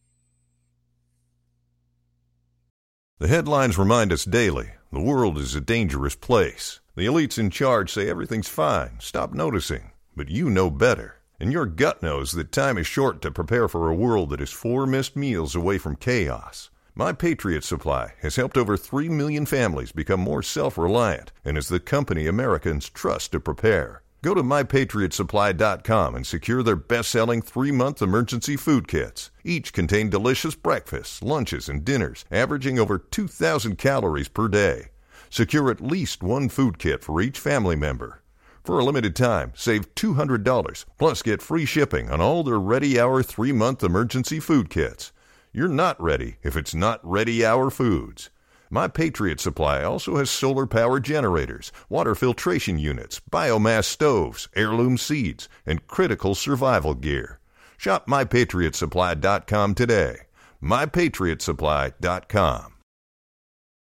Speaker 5: The headlines remind us daily the world is a dangerous place. The elites in charge say everything's fine, stop noticing. But you know better. And your gut knows that time is short to prepare for a world that is 4 missed meals away from chaos. My Patriot Supply has helped over 3 million families become more self-reliant and is the company Americans trust to prepare. Go to MyPatriotSupply.com and secure their best-selling 3-month emergency food kits. Each contain delicious breakfasts, lunches, and dinners, averaging over 2,000 calories per day. Secure at least 1 food kit for each family member. For a limited time, save $200, plus get free shipping on all their Ready Hour 3-month emergency food kits. You're not ready if it's not Ready Hour Foods. My Patriot Supply also has solar-powered generators, water filtration units, biomass stoves, heirloom seeds, and critical survival gear. Shop MyPatriotSupply.com today. MyPatriotSupply.com.